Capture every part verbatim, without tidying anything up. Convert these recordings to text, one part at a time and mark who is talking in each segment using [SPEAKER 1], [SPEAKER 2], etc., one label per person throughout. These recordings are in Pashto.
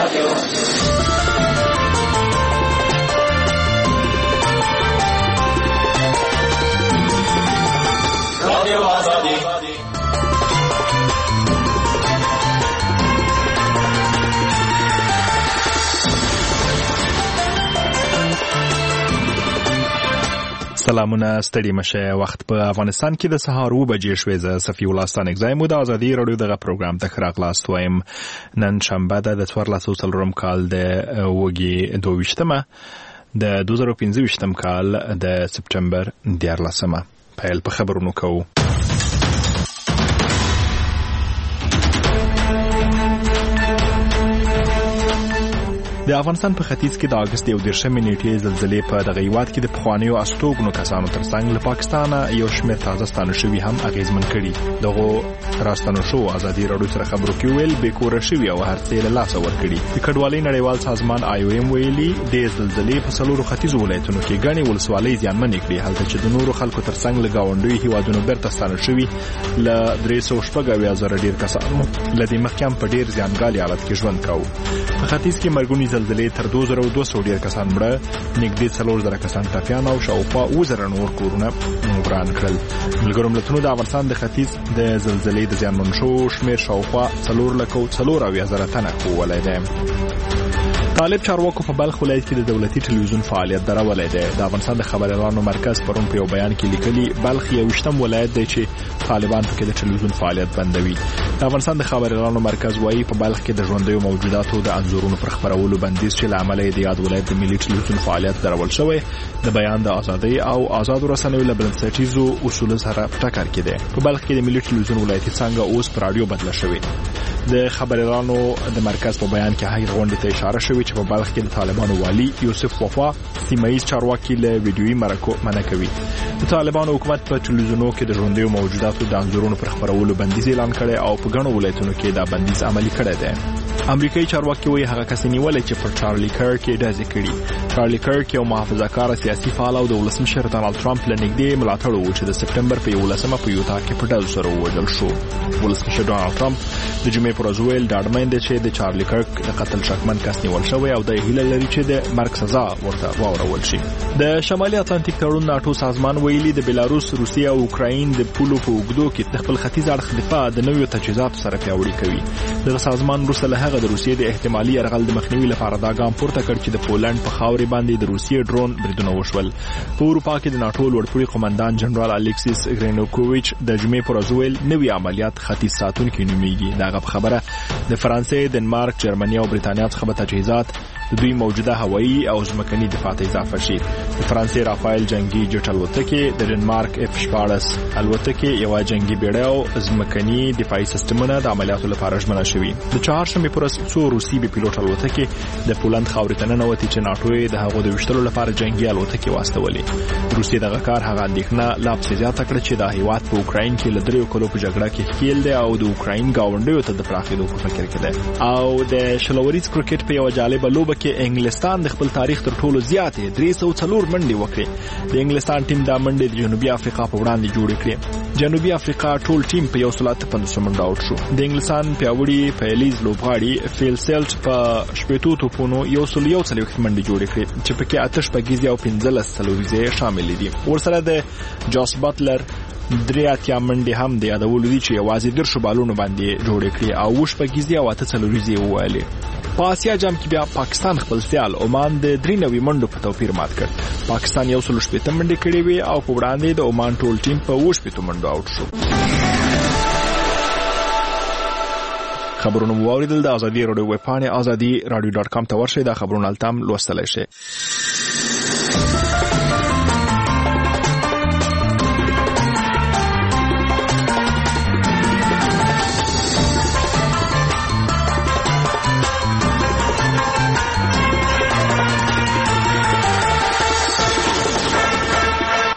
[SPEAKER 1] رادیو رادیو آزادی.
[SPEAKER 2] سلامونه ستړي مشه. وخت په افغانستان کې د سهار و بجې شوې. زه صفي الله ستانکزی مو د ازادي رادیو دغه پروګرام ته راغلاست وایم. نن شنبه ده د څوارلس څلورم کال د وګي دوه ویشتمه د دوه زره پنځه ویشتم کال د سپټمبر دیارلسمه. پیل په خبرونو کوو. د افغانستان په ختیځ کې د اگست یو دیرشمې نیټې زلزلې په دغه هیواد کې د پخوانیو استوګنو کسانو ترڅنګ له پاکستانه یو شمېر تازه ستانه شوي هم اغیزمن کړي. دغه راستنو شو ازادي راډیو سره خبرو کې ویل بې کوره شوي او هر څه له لاسه ورکړي. د کډوالۍ نړیوال سازمان آی او ایم ویلي د زلزلې په څلورو ختیځو ولایتونو کې ګڼې ولسوالۍ زیانمنې کړي، هلته چې د نورو خلکو ترڅنګ له ګاونډیو هیوادونو بیرته ستانه شوي له درې سوه شپږ اویا زره ډېر کسانو له دې مخکې هم په ډېر زیانګالي حالت کې ژوند کاوه. په ختیځ کې مرګونې زلزلې تر دوه زره دوه سوه ډیر کسان مړه، نږدې څلور زره کسان ټپیان او شاوخوا اووه زره نور کورونه وران کړل. ملګرو ملتونو د افغانستان د ختیځ د زلزلې د زیانمن شوو شمېر شاوخوا څلور لکه او څلور اویا زره تنه ښوولی دی. طالب چارواکو په بلخ ولایت کې د دولتي ټلویزیون فعالیت درولی دی. د افغانستان د خبريالانو مرکز پرون په یو بیان کې لیکلي بلخ یو ویشتم ولایت دی چې طالبان پکې د ټلویزیون فعالیت بندوي. د افغانستان د خبريالانو مرکز وایي په بلخ کې د ژوندیو موجوداتو د انځورونو پر خپرولو بندیز چې له امله د یاد ولایت د ملي ټلویزیون فعالیت درول شوی د بیان د ازادۍ او آزادو رسنیو له بنسټیزو اصولو سره ټکر کې دی. په بلخ کې د ملي ټلویزیون ولایتي څنګه اوس پر رادیو بدله شوې. د خبريالانو د مرکز په بیان کې هغه غونډې ته اشاره شوې چې په بلخ کې د طالبانو والی یوسف وفا سیمایي چارواکي له ویډیويي مرکو منع کوي. د طالبانو حکومت په ټلویزیونونو کې د ژوندیو موجوداتو د انځورونو پر خپرولو بندیز اعلان کړي او په ګڼو ولایتونو کې دا بندیز عملي کړی دی. امریکایي چارواکي وایي هغه کس نیولې چې پر چارلی کرک یې ډزې کړي. چارلی کرک یو محافظه‌کار سیاسي فعال او د ولسمشر ډانلډ ټرمپ له نږدې ملاتړ و چې د سپټمبر په یولسمه په یوتا کې په ډزو سره ووژل شو. ولسمشر ډانلډ ټرمپ د جمعې پر ورځ ویل ډاډمن دی چې د چارلی کرک د قتل شکمن کس نیول شوی او د هیله لري چې د مرګ سزا ورته واورول شي. د شمالي اتلانتیک تړون ناتو سازمان ویلي د بلاروس، روسیه او اوکراین د پولو په اوږدو کې د خپل ختیځ اړخ دفاع د نویو تجهیزاتو سره پیاوړي کوي. د سازمان وروسته له هغه د روسیې د احتمالي یرغل د مخنیوي لپاره دا ګام پورته کړ چې د پولند په خاورې باندې د روسیې ډرون بریدونه وشول. په اروپا کې د ناتو لوړپوړي قومندان جنرال الیکسیس ګرینوکوویچ د جمعې پر ورځ ویل نوي عملیات ختیځ ساتونکي نومیږي. دغه خبره د فرانسې، دنمارک، جرمني او برېټانیا څخه به تجهیزات د دوی موجوده هوایي او ځمکني دفاع ته اضافه شي. د فرانسې رافایل جنگي جټ الوتکې، د ډنمارک اف شپاړس الوتکې، یو جنگي بیړۍ او ځمکني دفاعي سیستمونه د عملیاتو لپاره ژمنه شوي. د چهارشنبې پر ورځ څو روسي بي پیلوټ الوتکې د پولند خاورې ته ننوتې چې ناټو یې د هغو د ویشتلو لپاره جنگي الوتکې واستولې. روسیې دغه کار هغه اندېښنه لا پسې زیاته کړه چې دا هیواد په اوکراین کې له دریو کلو په جګړه کې ښکیل دی او د اوکراین ګاونډیو ته د پراخېدو په فکر کې دی. او د شلوریز کرکټ په یو جالبه لوبه کې انګلستان د خپل تاریخ تر ټولو زیاتې درې سوه څلور منډې وکړې. د انګلستان ټیم دا منډې د جنوبي افریقا په وړاندې جوړې کړې. جنوبي افریقا ټول ټیم په یو سل اته پنځوس منډه آوټ شو. د انګلستان پیاوړي پیلیز لوبغاړي فیل سیلټ په شپېتو توپونو یو سل یو څلوېښت منډې جوړې کړې چې پکې اته شپږیزې او پنځلس څلوریزې شاملې دي. ورسره د جاس بټلر درې اتیا منډې هم د یادولو دي چې یوازې دېرشو بالونو باندې جوړې کړې او اووه شپږیزې او اته څلوریزې ووهلې. په آسیا جام کې بیا پاکستان خپل سیال عمان د درې نوي منډو په توپیر مات کړ. پاکستان یو سل شپېته منډې کړې وې او په وړاندې د عمان ټول ټیم په اووه شپېتو منډو آوټ شو. خبرونه مو واوریدل. د ازادي راډیو ویب پاڼې ازادي راډیو ډاټ کام ته ورشئ. دا خبرونه هلته هم لوستلی شئ.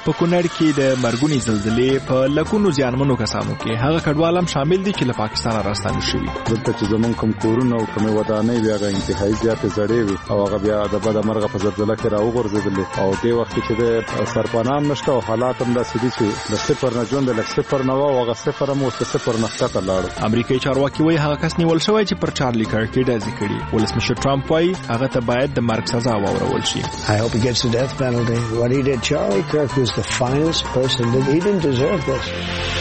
[SPEAKER 2] په کونړ کې د مرګونې زلزلې په لکونو زیانمنو کسانو کې هغه کډوال هم شامل دي چې له پاکستان راستانه شوي.
[SPEAKER 1] دلته چې زمونږ کوم کورونه او کومې ودانۍ بیا هغه انتهایي زیاتې زړې وي او هغه بیا د بده مرغه په زلزله کې راوغورځېدلې او دې وخت کې د سرپناه هم نشته او حالات هم داسې دي چې د صفر نه ژوند لږ صفر نه و او هغه صفر هم اوس د صفر نه ښکته لاړو.
[SPEAKER 2] امریکایي چارواکي وایي هغه کس نیول شوی چې پر چارلي کرکي ډزې کړي. ولسمشر ټرمپ وایي هغه ته باید د مرګ سزا واورول شي.
[SPEAKER 3] I hope he gets the death penalty. What he did, Charlie Kirk was the finest person that he didn't deserve this.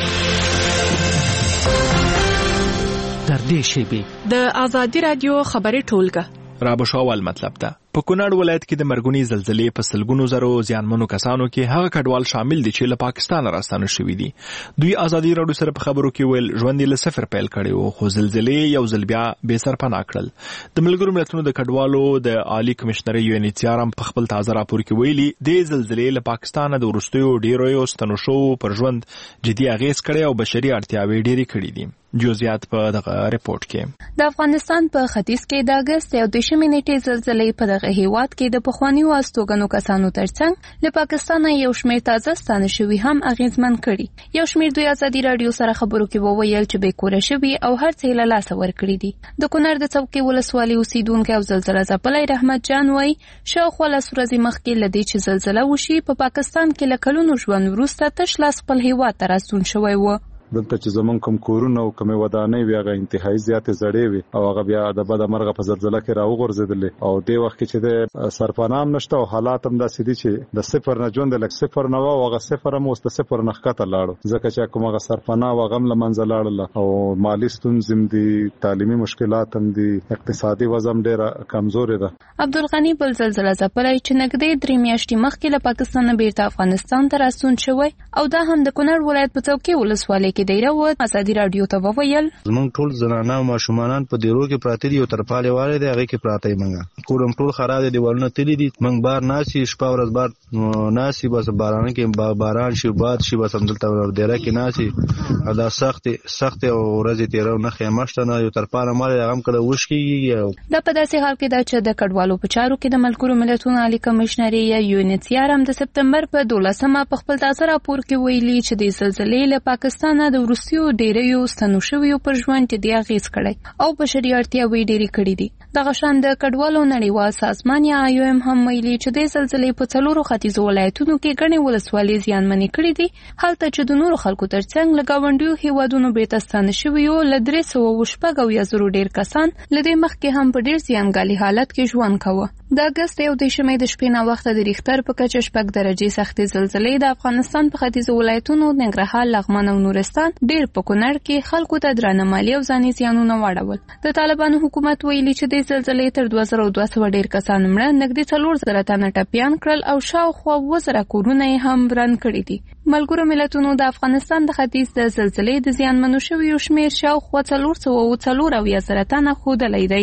[SPEAKER 4] در دې شیبې
[SPEAKER 5] د آزادي رادیو خبري ټولګه
[SPEAKER 2] رابشاوال مطلب ده. په کونړ ولایت کې د مرګونې زلزلې په سلګونو زرو زیانمنو کسانو کې هغه کډوال شامل دي چې له پاکستان راستانه شوي دي. دوی آزادي رادیو سره په خبرو کې ویل ژوند یې له صفر پیل کړی و خو زلزلې یو ځل بیا بې سرپناه کړل. د ملګرو ملتونو د کډوالو د عالی کمشنر یو ان ایچ سی آر هم په خپل تازه راپور کې ویلي د زلزلې له پاکستان د وروستیو ډیرو ستنو شو پر ژوند جدي اغیز کړی او بشري اړتیاوې ډېرې کړې دي. جزئیات په دغه ریپورت کې.
[SPEAKER 6] د افغانستان په ختیځ کې د اگست یو دشمې نیټې زلزلې په دغه هیواد کې د پخوانیو استوګنو کسانو ترڅنګ له پاکستان یو شمېر تازه ستانه شوي هم اغیزمن کړي. یو شمېر دوی آزادي رادیو سره خبرو کې وویل چې بې کوره شوي او هر څه له لاسه ورکړي دي. د کونړ د څوکۍ ولسوالۍ اوسیدونکی او زلزله ځپلی رحمت جان وایي شاوخوا لس ورځې مخکې له دې چې زلزله وشي په پاکستان کې له کلونو ژوند وروسته تش لاس خپل هیواد ته راستون شوی و.
[SPEAKER 1] دلته چې زمونږ کوم کورونه او کومې ودانۍ بیا هغه انتهایي زیاتې زړې وي او هغه بیا د بده مرغه په زلزله کې راوغورځېدلې او دې وخت کې چې د سرپناه هم نشته او حالات هم داسې دي چې د صفر نه ژوند لږ صفر نه و او هغه صفر هم اوس د صفر نه ښکته لاړو ځکه چې کوم هغه سرپناه و هغه هم له منځه لاړله او مالي ستونزې هم دي، تعلیمي مشکلات هم دي، اقتصادي وضع هم ډېره کمزورې ده.
[SPEAKER 6] عبدالغني بل زلزله ځپلی چې نږدې درې میاشتې مخکې له پاکستان بیرته افغانستان ته راستون شوی او دا هم د کونړ ولایت په څوکۍ ولسوالۍ کې دیره و. آزادي رادیو ته وویل
[SPEAKER 7] زمونږ ټول زنانه او ماشومان په دیرو کې پراته دي او ترپالې والي دي هغه کې پراته یې منګه کورم ټول خراب دي دیوالونه تللي دي منګ بار ناسي شپه ورځ بار ناسي بس باران کې باران شي باد شي بس همدلته دیره کې ناسي دا سخت سخت او ورځې تیرو نه خیمشته نه یو ترپاله مال هغه هم کله وشکیږي.
[SPEAKER 6] دا په داسې حال کې دا چې د کډوالو په چارو کې د ملګرو ملتونو عالی کمشنري یا یو ان ایچ سی آر هم د سپتمبر په دولسمه په خپل تازه راپور کې ویلي چې د زلزلې له پاکستان د وروستیو ډیریو ستنو شویو پر ژوند جدي اغیز کړی او بشري اړتیاوې ډېرې کړې دي. دغه شان د کډوالو نړیوال سازمان یا آی او ایم هم ویلي چې د زلزلې په څلورو ختیځو ولایتونو کې ګڼې ولسوالۍ زیانمنې کړې دي هلته چې د نورو خلکو ترڅنګ له ګاونډیو هیوادونو بیرته ستانه شویو له درې سوه شپږ اویا زرو ډېر کسان له دې مخکې هم په ډېر زیانګالي حالت کې ژوند کاوه. د اګست یو دشمې د شپې ناوخته د ریختر په کچه شپږ درجې سختې زلزلې د افغانستان په ختیځو ولایتونو ننګرهار، لغمان او نورستان ډېر په کونړ کې خلکو ته درانه مالي او ځاني زیانونه واړول. د طالبانو حکومت ویلي چې د زلزلې تر دوه زره دوه سوه ډېر کسان مړه، نږدې څلور زره تنه ټپیان کړل او شاوخوا اووه زره کورونه یې هم وران کړي دي. ملګرو ملتونو د افغانستان د ختیځ د زلزلې د زیانمنو شویو شمېر شاوخوا څلور سوه اووه څلور اویا زره تنه ښودلی دی.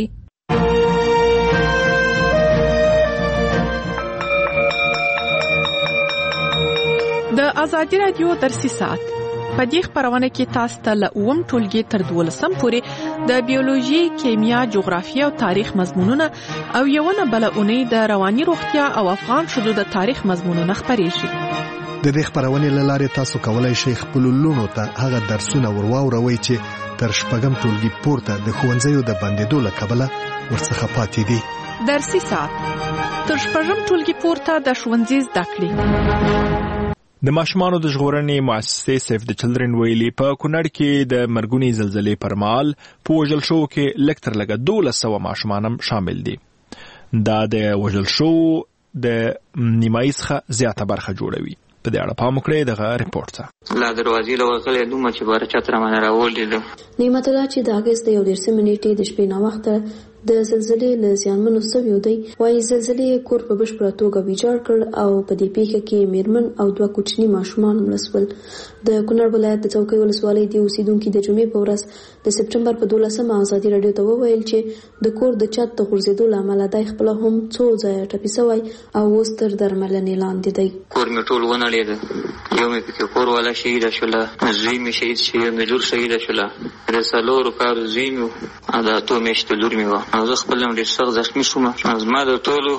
[SPEAKER 5] د آزادي رادیو درسي ساعت په دې خبرونه کې تاسو ته له اووم ټولګي تر دولسم پورې د بیولوژي، کیمیا، جغرافیه او تاریخ مضمونونه او یو نه بل اونۍ د رواني روغتیا او افغان شذو د تاریخ مضمونونه خبرېږي.
[SPEAKER 8] د دې خبرونې له لارې تاسو کولای شئ خپل لونو ته هغه درسونه ورواوروئ چې تر شپږم ټولګي پورته د ښوونځیو د بندېدو له کبله ورڅخه پاتې دي.
[SPEAKER 5] درسي ساعت تر شپږم ټولګي پورته د ښوونځي زده کړې.
[SPEAKER 2] د ماشومانو د ژغورنې مؤسسې سیف د چلډرن ویلي په کونړ کې د مرګونې زلزلې پر مهال په وژل شوو کې لږ تر لږه دولس سوه ماشومان هم شامل دي. دا د وژل شوو د نیمایي څخه زیاته برخه جوړوي. په دې اړه پام وکړئ دغه ریپورت ته.
[SPEAKER 9] لا دروازې له وغلې دومره چې باره چت رامانه راولیدو.
[SPEAKER 10] نعمت الله چې د اګست د یو دېرشمې نیټې د شپې ناوخته د زلزلې له زیانمنو سویو دی وایي زلزلې کور په بشپړه توګه ویجاړ کړ او په دې پیښه کې میرمن او دوه کوچني ماشومان مړه شول. د کونړ ولایت د څوکۍ ولسوالۍ د اوسیدونکي د جمعې په ورځ د سپټمبر په دولسمه ازادي راډیو ته وویل چې د کور د چت د غورځېدو له امله دی خپله هم څو ځایه ټپي سوی او اوس تر درملنې لاندې دی.
[SPEAKER 9] کور مې ټول ونړېده، یو مې پکې کور والا شهیده شوله، زوی مې شهید شوی، مې لور شهیده شوله، د څلورو کالو زوی مې و، د اتو میاشتو لور مې وه او زه خپل هم ډېر سخت زخمي شوم. زما د ټولو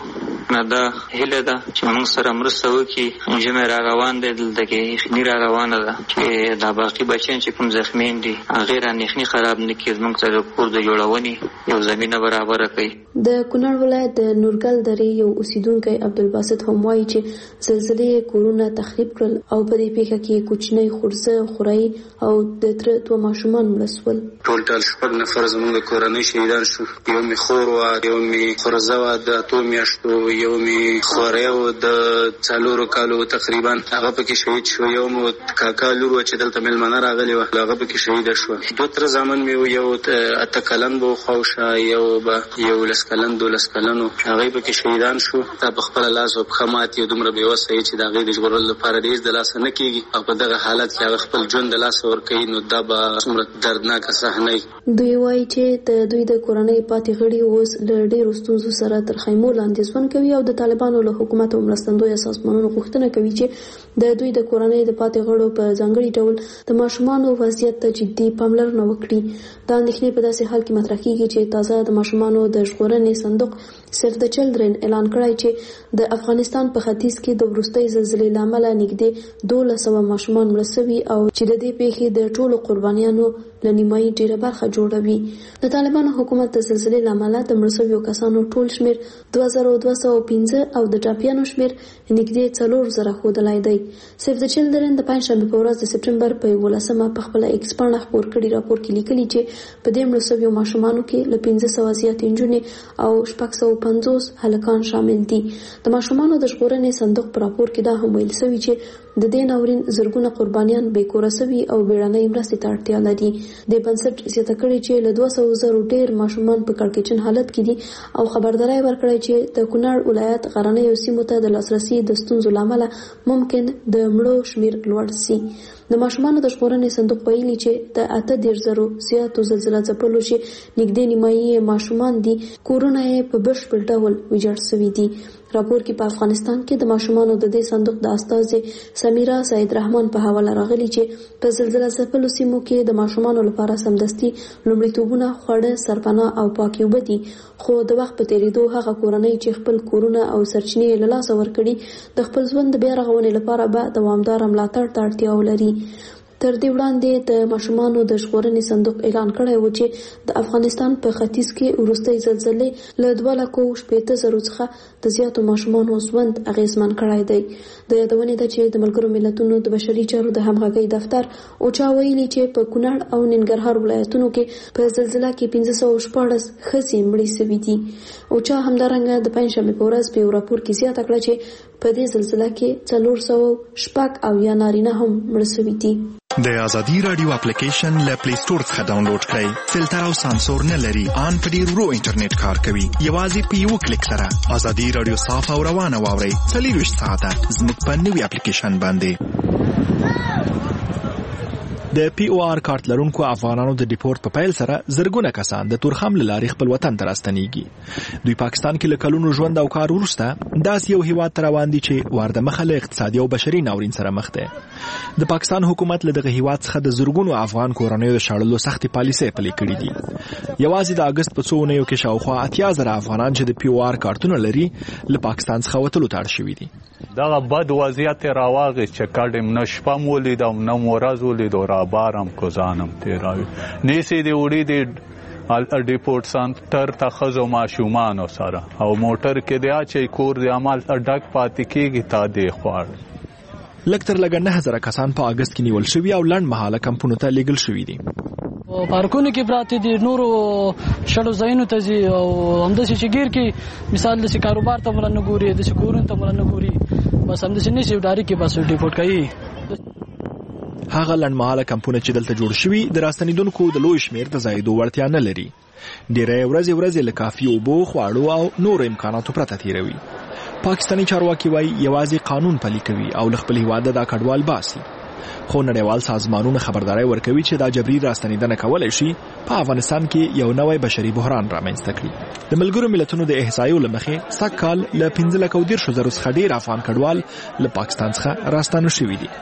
[SPEAKER 9] نه دا هیله ده چې موږ سره مرسته وکړي. ژمی را روان دی، دلته کې یخني را روانه ده چې دا باقي بچیان چې کوم زخمیان دي هغې رانه یخني خراب نه کړي، زموږ سره کور د جوړونې یو زمینه برابره کوي.
[SPEAKER 10] د کونړ ولایت د نورګل درې یو اوسیدونکی عبدالباسط هم وایي چې زلزلې کورونه تخریب کړل او په دې پیښه کې کوچنی خورزه خورایي او د تره دوه ماشومان مړه شول.
[SPEAKER 11] ټول ټال شپږ نفر زموږ د کورنۍ شهیدان شو. یو مې خور وه، یو مې خورزه وه د اتو میاشتو، یو مې خوری و د څلورو کالو تقریبا، هغه پکې شهید شو. یو مو کاکا لور وه چې دلته مېلمانه راغلې وه، هغه پکې شهیده شوه. دوه تره زامن مې و، یو اته کلن به خواوشا، یو به یو لس کلن دولس کلن و، هغوی پکې شهیدان شو. دا په خپله لاس او پښه مات یو دومره بېوسه یې چې د هغې د ژغورلو لپاره د هېڅ د لاسه نه کېږي او په دغه حالت کې هغه خپل ژوند د لاسه ورکوي، نو دا به څومره دردناکه صحنه وي.
[SPEAKER 10] دوی وایي چې د دوی د کورنۍ پاتې غړي اوس له ډېرو ستونزو سره تر خیمو لاندې ژوند کوي او د طالبانو له حکومت او مرستندویه سازمانونو غوښتنه کوي چې د دوی د کورنۍ د پاتې غړو په ځانګړي ډول د ماشومانو وضعیت ته جدي پاملرنه وکړي. دا اندېښنې په داسې حال کې مطرح کېږي چې تازه د ماشومانو د ژغورنې صندوق سیف د چلډرن اعلان کړی چې د افغانستان په ختیځ کې د وروستۍ زلزلې له امله نږدې دولس سوه ماشومان مړه سوي او چې د دې پیښې د ټولو قربانیانو له نیمایي ډېره برخه جوړوي. د طالبانو حکومت د زلزلې له امله د مړه سویو کسانو ټول شمېر دوه زره دوه سوه پنځه او د ټپیانو شمېر نږدې څلور زره ښودلی دی. سیف د چلډرن د پنجشنبې په ورځ د سپټمبر په یولسمه په خپله ایکس پاڼه خپور کړي راپور کې لیکلي چې په دې مړه سویو ماشومانو کې له پنځه سوه زیاتې نجونې او شپږ سوه پنځوس هلکان شامل دي. د ماشومانو د ژغورنې صندوق په راپور کې دا هم ویل سوي چې د دې ناورین زرګونه قربانیان بې کوره سوي او بیړنۍ مرستې ته اړتیا لري. د بنسټ زیاته کړې چې له دوه سوه زرو ډېر ماشومان په کړکېچن حالت کې دي او خبرداری ورکړی چې د کونړ ولایت غرنیو سیمو ته د لاسرسي د ستونزو له امله ممکن د مړو شمېر لوړ سي. د ماشومانو د ژغورنې صندوق ویلي چې د اته دېرش زرو زیاتو زلزله ځپلو چې نږدې نیمایي ماشومان دي کورونه یې په بشپړ ډول ویجاړ سوي دي. راپور کې په افغانستان کې د ماشومانو د دې صندوق د استازي سمیرا سید رحمان په حواله راغلي چې په زلزله ځپلو سیمو کې د ماشومانو لپاره سمدستي لومړیتوبونه خواړه، سرپناه او پاکې اوبه دي، خو د وخت په تېرېدو هغه کورنۍ چې خپل کورونه او سرچینې له لاسه ورکړي د خپل ژوند د بیا رغونې لپاره به دوامداره ملاتړ ته اړتیا ولري. تر دې وړاندې د ماشومانو د ژغورنې صندوق اعلان کړی و چې د افغانستان په ختیځ کې وروستۍ زلزلې له دوه لکو شپېته زرو څخه د زیاتو ماشومانو ژوند اغېزمن کړی دی. د یادونې ده چې د ملګرو ملتونو د بشري چارو د همغږۍ دفتر اوچا ویلي چې په کونړ او ننګرهار ولایتونو کې په زلزله کې پنځه سوه شپاړس ښځې مړې سوي دي. اوچا همدارنګه د پنجشنبې په ورځ په یو راپور کې زیاته کړه چې په دې زلزله کې څلور سوه شپږ اویا نارینه هم مړه سوي دي.
[SPEAKER 2] د ازادي رادیو اپلیکیشن له پلی سٹور څخه ډاونلوډ کړئ. فلټر او سانسور نه لري، ان په ډیر ورو انټرنیټ کار کوي. یوازې په یو کلیک سره ازادي رادیو صاف او روانه واورئ. څلوېښت ساعته زموږ په نوي اپلیکیشن باندې. د پی او آر کارت لرونکو افغانانو د ډیپورت په پیل سره زرګونه کسان د تورخم له لارې خپل وطن ته راستنیږي. دوی پاکستان کې له کلونو ژوند او کار وروسته داسې یو هیواد ته روان دي چې وارده مخه له اقتصادي او بشري ناورین سره مخ دی. د پاکستان حکومت له دغه هیواد څخه د زرګونو افغان کورنیو د شړلو سختې پالیسۍ پلي کړي دي. یوازې د اګست په څو اونیو کې شاوخوا اتیا زره افغانان چې د پی او آر کارتونه لري له پاکستان څخه وتلو ته اړ شوي دي.
[SPEAKER 12] دغه بد وضعیت راواغی چې کډم نه شپه م ولیدم نه م ورځ ولیدو رابارم کوزانم تیراوي نیسې د وړي د ډیپورت سنټر ته ښځو ماشومانو سره او موټر کې د اچې کور د عمل ډک پاتې کېږي تا دې خواړ.
[SPEAKER 2] لږ تر لږه نه زره کسان په اګست کې نیول شوي او لنډ مهاله کمپونو ته لیږل شوي دي.
[SPEAKER 13] پارکونو کې پراته دي، نورو شړو ځایونو ته ځي او همداسې چې ګیر کې مثال داسې کاروبار ته مله نه ګوري، داسې کورونو ته مله نه ګوري، بس همداسې نیسي ډایرکټ کې بس ډیپورټ کوي.
[SPEAKER 2] هغه لنډمهاله کمپونه چې دلته جوړ شوي د راستنېدونکو د لوی شمېر د ځایېدو وړتیا نه لري. ډېری ورځې ورځې له کافي اوبو، خواړو او نورو امکاناتو پرته تېروي. پاکستاني چارواکي وایي یوازې قانون پلي کوي او له خپل هېواده دا کډوال باسي. خو نړیوال سازمانونه خبرداری ورکوي چې دا جبري راستنېدنه کولی شي په افغانستان کې یو نوی بشري بحران رامنځته کړي. د ملګرو ملتونو د احصایو له مخې سږ کال له پنځه لکه او دېرشو زرو څخه ډېر افغان کډوال له پاکستان څخه راستانه شوي دي.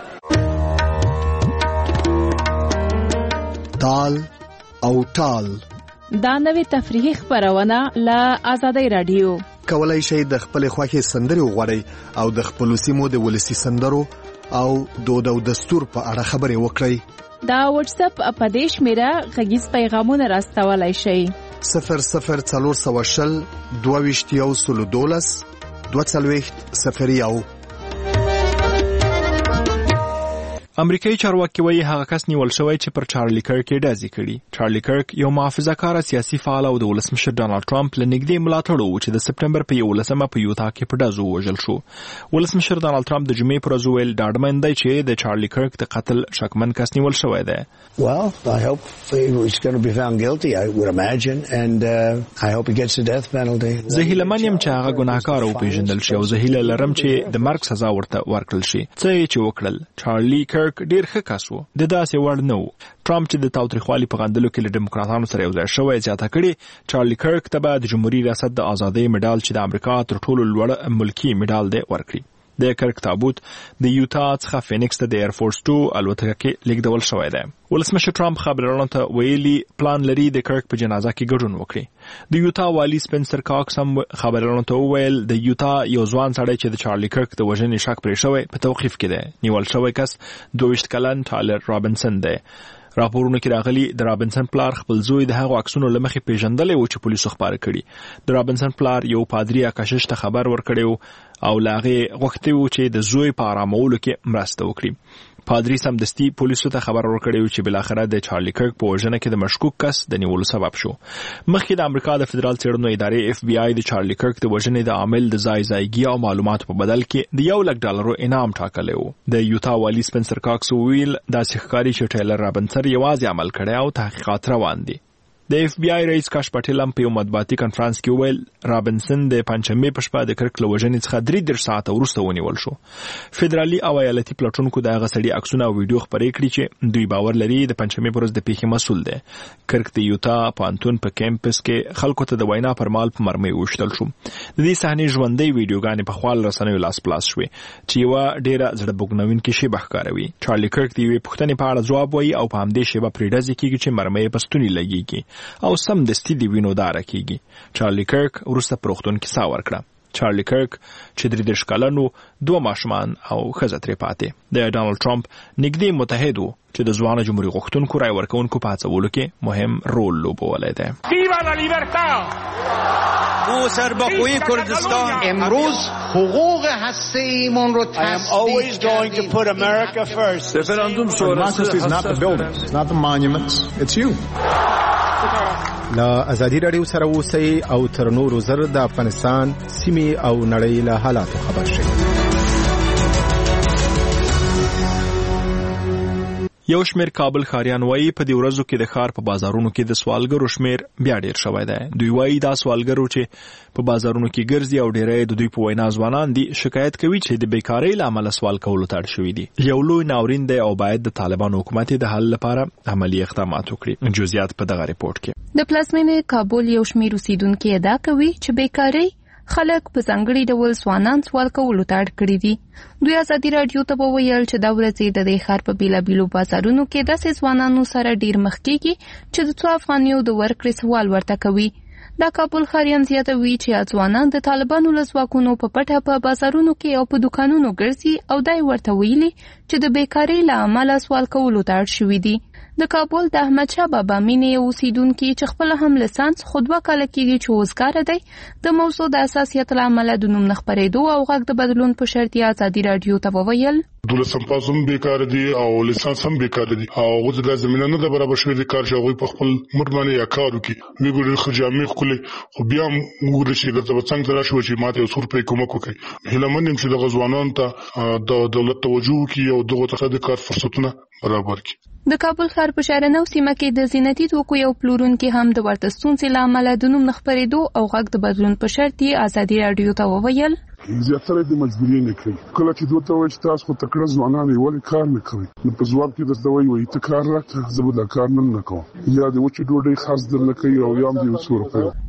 [SPEAKER 8] تال او ټال
[SPEAKER 6] دا نوې تفریحي خپرونه له آزادۍ رادیو.
[SPEAKER 8] کولای شئ د خپل خوښې سندرې وغواړئ او د خپل سیمو د ولسی سندرو او دود او دستور په اړه خبرې وکړئ.
[SPEAKER 6] دا واتس اپ اپدیش میرا غږیز پیغامونه راستولای شئ.
[SPEAKER 8] صفر صفر څلور سوه شل دوه ویشت یو سلو دولس دوه څلوېښت صفر یو.
[SPEAKER 2] امریکایي چارواکي وایي هغه کس نیول شوی چې پر چارلی کرک یې ډزې کړي. چارلی کرک یو محافظه‌کاره سیاسي فعال او د ولسمشر ډانلډ ټرمپ له نږدې ملاتړو و چې د سپټمبر په یولسمه په یوتا کې په ډزو ووژل شو. ولسمشر ډانلډ ټرمپ د جمعې پر ورځ وویل ډاډمن دی چې د چارلی کرک د قتل شکمن کس نیول شوی دی.
[SPEAKER 3] Well, I hope he's going to be found guilty, I would imagine, and uh, I hope he gets the death penalty.
[SPEAKER 2] زه هیله یم چې هغه ګناهکار وپېژندل شي او زه هیله لرم چې د مرګ سزا ورته ورکړل شي. څه یې چې وکړل چارلی کرک ډیر ښه کس و، د داسې وړ نه و. ټرمپ چې د تاوتریخوالي په غندلو کې له ډیموکراتانو سره یو ځای شوی زیاته کړې چارلی کرک ته به د جمهوریت ریاست د ازادۍ مډال چې د امریکا تر ټولو لوړ ملکي مډال دی ورکړي. د کرک تابوت د یوتا څخه فینکس ته د ایر فورس ټو الوتکه کې لیږدول شوی دی. ولسمشر ټرمپ خبريالانو ته ویلي پلان لري د کرک په جنازه کې ګډون وکړي. د یوتا والی سپنسر کاکس هم خبريالانو ته وویل د یوتا یو ځوان سړی چې د چارلی کرک د وژنې شک پرې شوی په توقیف کې دی. نیول شوی کس دوه ویشت کلن ټایلر رابنسن دی. راپورونه کې راغلي د رابنسن پلار خپل زوی د هغو عکسونو له مخې پیژندلی و چې پولیسو خپاره کړي. د رابنسن پلار یو پادري کشش ته خبر ورکړی و او له هغې غوښتي و چې د زوی په آرامولو کې مرسته وکړي. پادري سمدستي پولیسو ته خبر ورکړی و چې بالاخره د چارلی کرک په وژنه کې د مشکوک کس د نیولو سبب شو. مخکې د امریکا د فدرال څېړنو ادارې اف بی آی د چارلی کرک د وژنې د عامل د ځای ځایګي او معلوماتو په بدل کې د یو لک ډالرو انعام ټاکلی و. د یوتا والی سپنسر کاکس وویل داسې ښکاري چې ټیلر رابنسن یوازې عمل کړی او تحقیقات روان دي. د اف بی آی رئیس کاش پټیل هم په یو مطبوعاتي کنفرانس کې وویل رابنسن د پنجشنبې په شپه د کرک له وژنې څخه درې دېرش ساعته وروسته ونیول شو. فدرالي او ایالتي پلټونکو د هغه سړي عکسونه او ویډیو خپرې کړي چې دوی باور لري د پنجشنبې پر ورځ د پیښې مسؤل دی. کرک د یوتا پوهنتون په کیمپس کې خلکو ته د وینا پر مهال په مرمۍ وویشتل شو. د دې صحنې ژوندۍ ویډیوګانې په خپل رسنیو لاس پلاس شوې چې یوه ډېره زړه بوږنوونکې شیبه ښکاروي. چارلی کرک د یوې پوښتنې په اړه ځواب وایي او په همدې شیبه پرې ډزې کېږي چې مرمۍ یې په ستوني لګېږي او سم دستی دی وینو داره کیږي. چارلی کرک وروسته په روغتون کې ساه ورکړه. چارلی کرک چې درې دېرش کلن و، دوه ماشومان او ښځه ترې پاتې. د ډانلډ ټرمپ نږدې متحد و چې د ځوانه جمهوریت غوښتونکو رای ورکوونکو په هڅولو کې مهم رول لوبولی دی.
[SPEAKER 14] ما سرباخوی کردستان امروز حقوق هسته ایمان رو تصدیق کردیم.
[SPEAKER 15] Referendum sonrası is not the buildings, it's not the monuments, it's you.
[SPEAKER 16] لا ازادي رادیو سره اوسئ او تر نورو زر د افغانستان سیمې او نړۍ له حالاتو خبر شئ.
[SPEAKER 2] یو شمیر کابل ښاریان وایي په دې ورځو کې د ښار په بازارونو کې د سوالګرو شمیر بیا ډیر شوی دی. دوی وایي دا سوالګرو چې په بازارونو کې ګرځي او ډیری د دوی په وینا ځوانان دي شکایت کوي چې د بیکارۍ له امله سوال کولو ته اړ شوي دي. یو لوی ناورین دی او باید د طالبانو حکومت د حل لپاره عملي اقدامات وکړي. جزئیات په دغه ریپورت کې.
[SPEAKER 6] د پلازمینې کابل یو شمیر اوسیدونکو ادعا کوي چې بیکارۍ خلک په ځانګړي ډول ځوانان سوال کولو ته اړ کړي دي. دوی ازادي رادیو ته وویل چې دا ورځې د دې ښار په بیلابیلو بازارونو کې داسې ځوانانو سره ډیر مخ کېږي چې د څو افغانیو د ورکړې سوال ورته کوي. دا کابل ښاریان زیاتوي چې ځوانان د طالبانو له ځواکونو په پټه په بازارونو کې او په دوکانونو ګرځي او دای ورته ویلي چې د بیکارۍ له امله سوال کولو ته اړ شوي دي. د کابل د احمد شاه بابا مینې اوسیدونکي چې خپل هم لسانس خو دوه کاله کېږي چې وزګاره دی د موضوع د اساسیت له امله د نوم نه خپرېدو او غږ د بدلون په شرط یې ازادي رادیو ته وویل
[SPEAKER 17] دولسم پاس هم بیکار دي او لسانس هم بیکار دي او هغوی د زمینه نه ده برابر شوې د کار چې هغوی په خپل مټ باندې یا کار وکړي. ویې ګورې ښه جامې ښکلې خو بیا هم وګورې چې درته به څنګ ته راشي چې ما ته یو څو روپۍ کومک وکړي. هیله مند یم چې دغه ځوانانو ته د دولت توجه وکړي او دغو ته د کار فرصتونه برابر کړي.
[SPEAKER 6] د کابل ښار په شهرنو سیمه کې د زینتي توکو یو پلورونکي هم د ورته ستونزې له امله د نوم نه خپرېدو او غږ د بدلون په شرط یې ازادي رادیو ته وویل
[SPEAKER 17] زیاتره د مجبوري نه کوي. کله چې دوی ته وایي چې تاسو خو تکړه ځوانان یې ولې کار نه کوي نو په ځواب کې درته وایي وایي ته کار راکړه زه به دا کار نن نه کوم یا د وچې ډوډۍ خرڅ درنه کوي او یا هم د یو څو روپیو.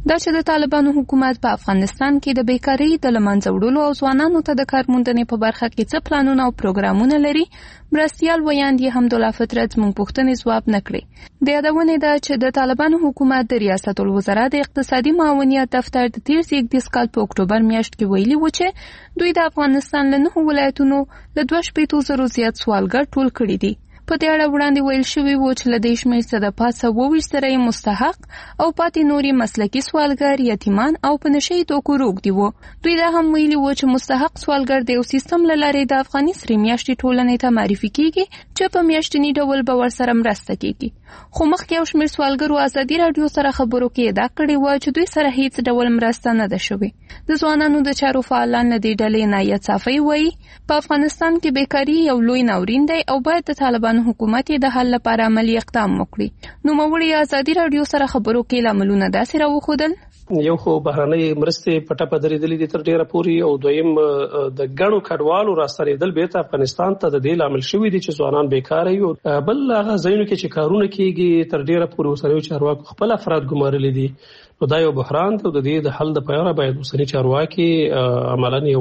[SPEAKER 6] دا چې د طالبانو حکومت په افغانستان کې د بیکاری د لمنځه وړلو او ځوانانو ته د کار موندنې په برخه کې څه پلانونه او پروګرامونه لري، مرستیال ویاند یې حمدالله فطرت موږ پوښتنې ځواب نه کړې. د یادونې ده چې د طالبانو حکومت د ریاست الوزرا د اقتصادي معاونیت دفتر د تیر زیږدیز کال په اکتوبر میاشت کې ویلي و چې دوی د افغانستان له نهو ولایتونو له دوه شپېتو زرو زیات سوالګر ټول کړي دي. په دې اړه وړاندې ویل شوي و چې له دې شمېر څخه د پاسه اووه ویشت زره یې مستحق او پاتې نور یې مسلکي سوالګر، یتیمان او په نشه یي توکو روږدي وو. دوی دا هم ویلي و چې مستحق سوالګر د یو سیستم له لارې د افغاني سرې میاشتې ټولنې ته معرفي کیږي چې په میاشتني ډول به ورسره مرسته کیږي. خو مخکې یو شمېر سوالګرو ازادي راډیو سره خبرو کې ادعا کړې وه چې دوی سره هیڅ ډول مرسته نه ده شوې. د ځوانانو د چارو فعالان له دې ډلې عنایت صافی وایي په افغانستان کې بیکاري یو لوی ناورین دی او باید د طالبانو حکومت یې د حل لپاره عملي اقدام وکړي. نوموړي ازادي راډیو سره خبرو کې لاملونه داسې راوښودل.
[SPEAKER 18] یو خو بهرنۍ مرستې په ټپه درېدلې دي تر ډیره پورې، او دویم د ګڼو کډوالو راستنېدل بیرته افغانستان ته د دې لامل شوي دي چې ځوانان بیکاره وي. بل هغه ځایونو کې چې کارونه کیږي تر ډیره پورې اوسنیو چارواکو خپل افراد ګمارلي دي. نو دا یو بحران دی او د دې د حل لپاره باید اوسنی چارواکي عملاً یو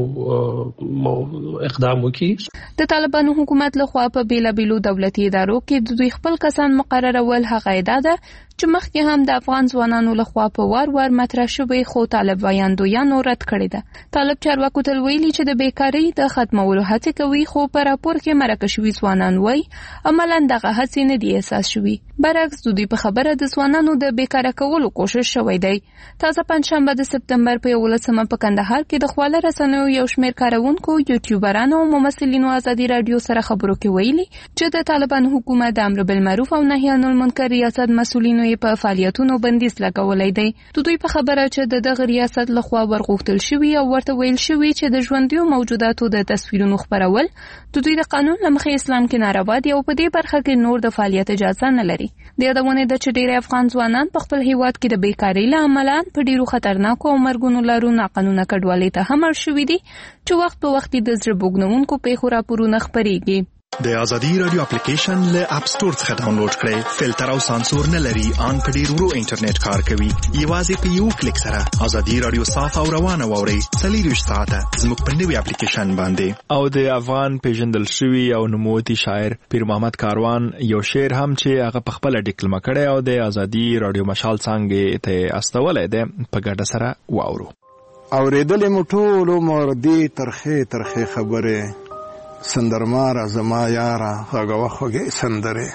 [SPEAKER 18] اقدام وکړي.
[SPEAKER 6] د طالبانو حکومت لخوا په بیلابیلو دولتي ادارو کې د دوی خپل کسان مقررول هغه ادعا ده چې مخکې هم د افغان ځوانانو لخوا په وار وار مطرح شوی، خو طالب ویاندویانو رد کړی ده. طالب چارواکو تل ویلي چې د بیکارۍ د ختمولو هڅې کوي، خو په راپور کې مرکه شوي ځوانان وایي عملاً دغه هڅې نه دي احساس شوي. برعکس د دوی په خبره د ځوانانو د بیکاره کولو کوشش شوی دی. تازه پنځشنبه د سپتمبر په یولسمه په کندهار کې د خواله رسنیو یو شمېر کارونکو، یوټیوبرانو او ممثلینو ازادي راډیو سره خبرو کې ویلي چې د طالبانو حکومت د امر بالمعروف او نهي عن المنکر ریاست مسؤلینو په فعالیتونو بندیز لګولای دی. د دوی په خبره چې د دغه ریاست لخوا ورغوښتل شوی او ورته ویل شوی چې د ژوندیو موجوداتو د تصویرونو خپرول د دوی د قانون له مخې اسلام کې ناروا دي او په دې برخه کې نور د فعالیت اجازه نه لري. د یادونې ده چې ډېری افغان ځوانان په خپل هیواد کې د بیکارۍ له امله په ډېرو خطرناکو او مرګونو لارو ناقانونه کډوالۍ ته هم اړ شوي دي چې وخت په وخت د زړه بوږنوونکو پیښو راپورونه خپرېږي.
[SPEAKER 2] د ازادي رادیو اپلیکیشن له اپ سټور څخه ډاونلوډ کړئ. فلټر او سانسور نه لري، ان په ډیر ورو انټرنیټ کار کوي. یوازې په یو کلیک سره ازادي رادیو صاف او روانه واورئ. څلور ساعته زموږ په نوي اپلیکیشن باندې. او د افغان پیژندل شوی او نوموتی شاعر پیر محمد کاروان یو شعر هم چې هغه په خپل ډیکلمه کړی او د ازادي رادیو مشال څنګه ته استولای دی په ګډه سره واورو.
[SPEAKER 19] اوریدلې مو ټول مردي ترخه ترخه خبره سندرمار زما یارا غږه خوږه سندره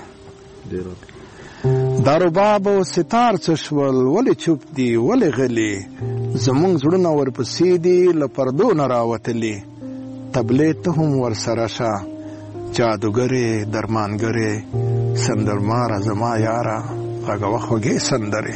[SPEAKER 19] دارو باب او ستار چشول ولی چوپ دی ولی غلی زمونږ زړونه ورپسې دي له پردو نه راوتلي تبلې ته هم ورسره شه جادوګرې درمانګرې سندرمار زما یارا غږه خوږه سندره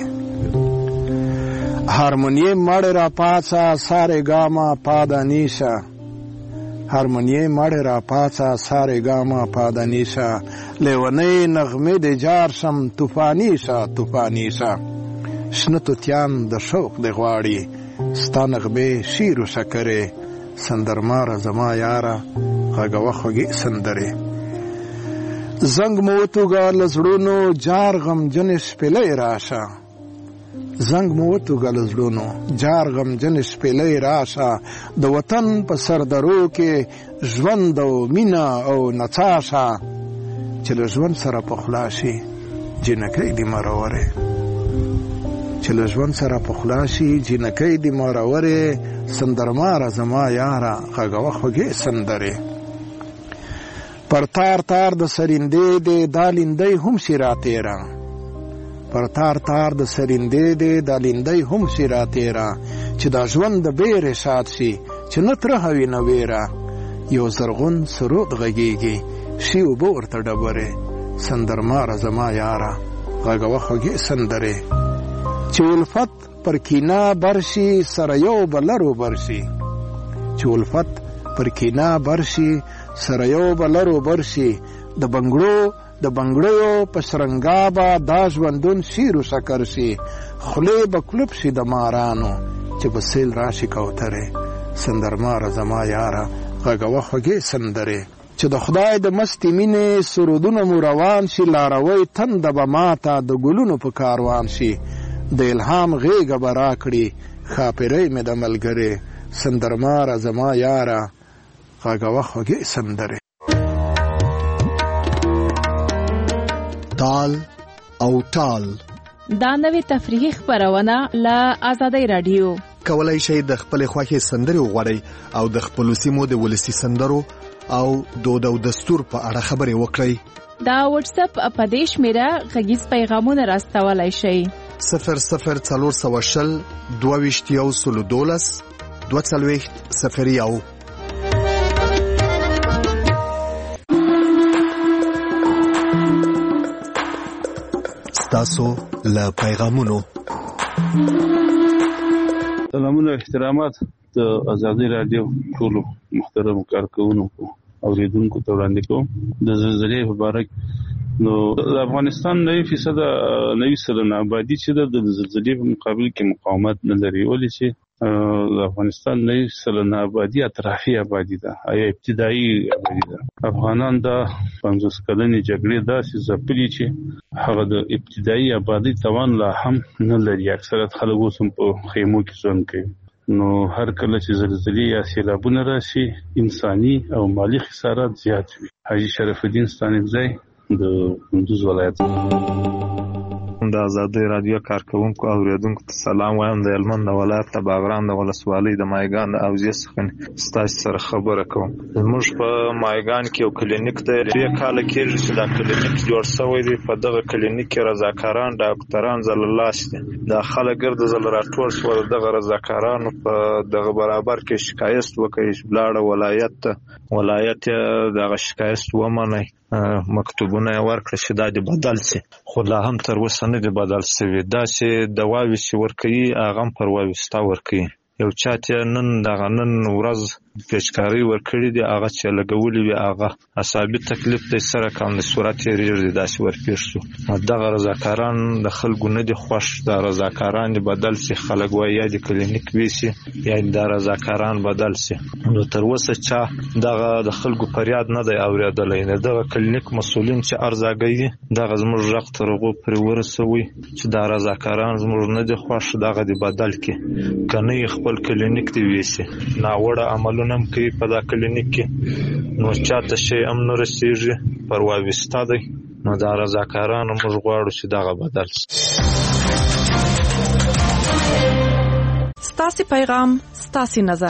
[SPEAKER 19] هارمونیم مړ را پاڅه ساره ګاما پادانیشا هارمونیه مړ را پاڅه ساره ګاما پادانیشا لیونی نغمه د جار شم طوفانی شا طوفانی شا شنه توتیان د شوق د غواړي ستا نغمه شیر و شکرې سندرمار زما یاره غږه خوږې سندرې زنګ مو وتوږه له زړونو جار غمجن شپېلۍ راشه زنګ مو وتوږه له زړونو جار غمجن شپېلۍ راشه د وطن په سردرو کې ژوند او مینه او نڅا شه چې له ژوند سره پخلا شي جنکۍ دې مرورې چې له ژوند سره پخلا شي جنکۍ دې مرورې سندرماره زما یاره غږوه خوږې سندرې پر تار تار د سرندې دې دا لیندۍ هم شي راتېره پر تار تار د سرندې دې دا لیندۍ هم شي راتېره چې دا ژوند د بیرې شاد شي چې نه ترهه وي نه ویره یو زرغون سرود غږیږي شي اوبه ورته ډبرې سندرماره زما یاره غږوه خوږې سندرې چې الفت پر کینا برشي سره یو بلرو برشي چې الفت پر کینا برشي سره یو بلرو برشي د بنګړو د بنګړیو په شرنګابه دا ژوندون شیر و شکر شي خولې به کلوب شي د مارانو چې په سیل راشي کوترې سندرماره زما یاره غږوه خوږې سندرې چې د خدای د مستې مینې سرودونه مو روان شي لاروی تنده به ماته د ګلونو په کاروان شي د الهام غېږه به راکړي ښاپېرۍ مې د ملګرې سندرماره زما یاره غږوه خوږې سندرې.
[SPEAKER 8] تال او ټال
[SPEAKER 6] دا نوې تفریحي خپرونه له آزادۍ رادیو.
[SPEAKER 8] کولای شئ د خپل خوښې سندرې وغواړئ او د خپل سیمو د ولسي سندرو او دود او دستور په اړه خبرې وکړئ.
[SPEAKER 6] دا واتس اپ په دې شمیره غږیز پیغامونه راستولای شئ.
[SPEAKER 8] صفر صفر څلور سوه شل دوه ویشت یو سلو دولس دوه څلوېښت صفر یو. ستاسو له پیغامونو.
[SPEAKER 20] سلامونه احترامات د آزادۍ رادیو ټولو محترم کارکونکو اوریدونکو ته وړاندې کوم. د زلزلې په اړه نو د افغانستان نوي فیصد نوي سلنه آبادی چې د زلزلې په مقابل کې مقاومت نه لري، ولې چې د افغانستان نوي سلنه آبادی اطرافي آبادی ده یا ابتدایي آبادی ده. افغانان د پنځوس کلنې جګړې داسې ځپلي چې هغه د ابتدایي آبادی توان لا هم نه لري. اکثریت خلک اوس هم په خیمو کې ژوند کوي. نو هر کله چې زلزلې یا سیلابونه راشي انساني او مالی خسارات زیات وي. حاجی شرف الدین ستانکزی د کندوز ولایت.
[SPEAKER 21] د آزادۍ رادیو کارکونکو او اوریدونکو ته سلام وایم. د هلمند ولایت د باغران د ولسوالۍ د مایګان د حوزې څخه ستاسو سره خبره کوم. زموږ په مایګان کې یو کلینیک دی. درې کاله کېږي چې دا کلینیک جوړ شوی دی. په دغه کلینیک کې رضاکاران ډاکټران زللاس دي. دا خلک ګرد زل راټول شول. دغه رضاکارانو په دغه برابر کې شکایت وکړي، بلاړه ولایت ته ولایت دغه شکایت ومني، مکتوبونه ورکړه چې دا د بدل شي، خو لا هم تر اوسه نه دی بدل شوی. دا چې دواوې چې ورکوي هغه هم پر واویستا ورکوي. یو چا ته نن دغه نن ورځ پیچکاري ورکړي دي، هغه چې لګولي وي هغه اعصابي تکلیف دی سره کوم د صورت یې ریږدي. داسې ورپېښ شو. دغه رضاکاران د خلکو نه دي خوښ. دا رضاکاران دي بدل شي. خلک وایي یا د کلینیک ویسي یا دا رضاکاران بدل شي. نو تر اوسه چا دغه د خلکو فریاد نه دی اورېدلی. نه دغه کلینیک مسؤلین چې ارزاګوي دغه زموږ غږ تر هغو پورې ورسوي چې دا رضاکاران زموږ نه دي خوښ، دغه دي بدل کړي. که نه یې خپل کلینیک دی ویسي. ناوړه عملونه هم کوي په دا کلینیک کې. نو چاته شی هم نه رسېږي، پر واویستا دی. نو دا رضاکارانو موږ غواړو چې دغه بدل شي.
[SPEAKER 5] ستاسې پیغام ستاسې نظر.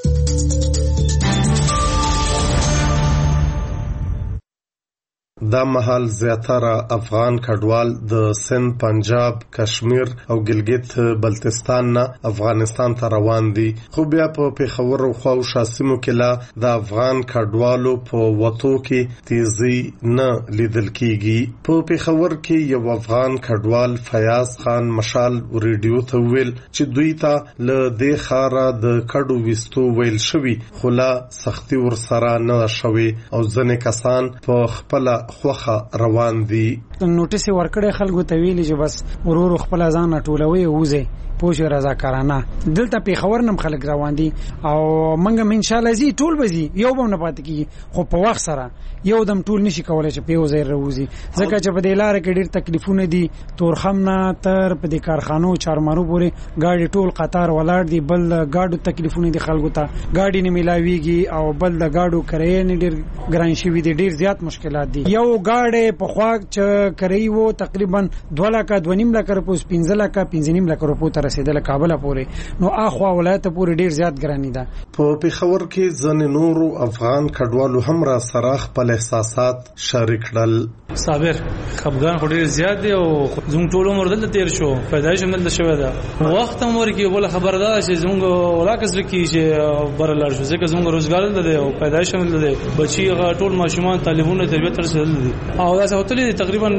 [SPEAKER 22] دا مهال زیاتره افغان کډوال د سند، پنجاب، کشمیر او ګلګت بلتستان نه افغانستان ته روان دي. خو بیا په پیښور او خواوشا سیمو کې لا د افغان کډوالو په وتو کې تیزی نه لیدل کیږي. په پیښور کې یو افغان کډوال فیاض خان مشال ریډیو ته ویل چې دوی ته له دې خاره د کډو وستو ویل شوی، خو لا سختی ور سره نه شوی او ځنې کسان په خپل خوخه روان دي.
[SPEAKER 23] نوټیس ورکړې خلکو ته ویلي چې بس ورور خپل ځان ټولوي وځي پوښ رضاکارانه. دلته پیښور نم خلک روان دي او منګم ان شاء الله زی ټول بزي یو به نه پات کی، خو په وخت سره یو دم ټول نشي کولای چې پیو زیر روزي. ځکه چې په دې لار کې ډېر تکلیفونه دي. تورخم نه تر په دې کارخانو چارمارو پورې گاډي ټول قطار ولاړ دي. بل گاډو تکلیفونه دي خلکو ته، گاډي نه ملاويږي او بل د گاډو کرایه نه ډېر ګران شي وي. ډېر زیات مشکلات دي. یو گاډي په خوا چې کرایي وو تقریبا دوه لکه دوه نیم لکه روپو پنځه لکه پنځه نیم لکه روپو رسیدل کابل پورې. نو اخوا ولایت پورې ډیر زیات ګرانی ده.
[SPEAKER 22] په پیښور کې ځنې نورو افغان کډوالو هم را سره خپل احساسات شریک کړل.
[SPEAKER 24] صابر خپګان خو ډیر زیات دی او زموږ ټول عمر دلته تیر شو، پیدایش هم دلته شوی ده. وخت هم ورکی بل خبردار چې زموږ ولاکس لکی چې برلار شو، ځکه زموږ روزګار دلته دی او پیدایش هم دلته دی. بچي ټول ماشومان تعلیمونه تربیت رسول دي او دا څه هوتلې تقریبا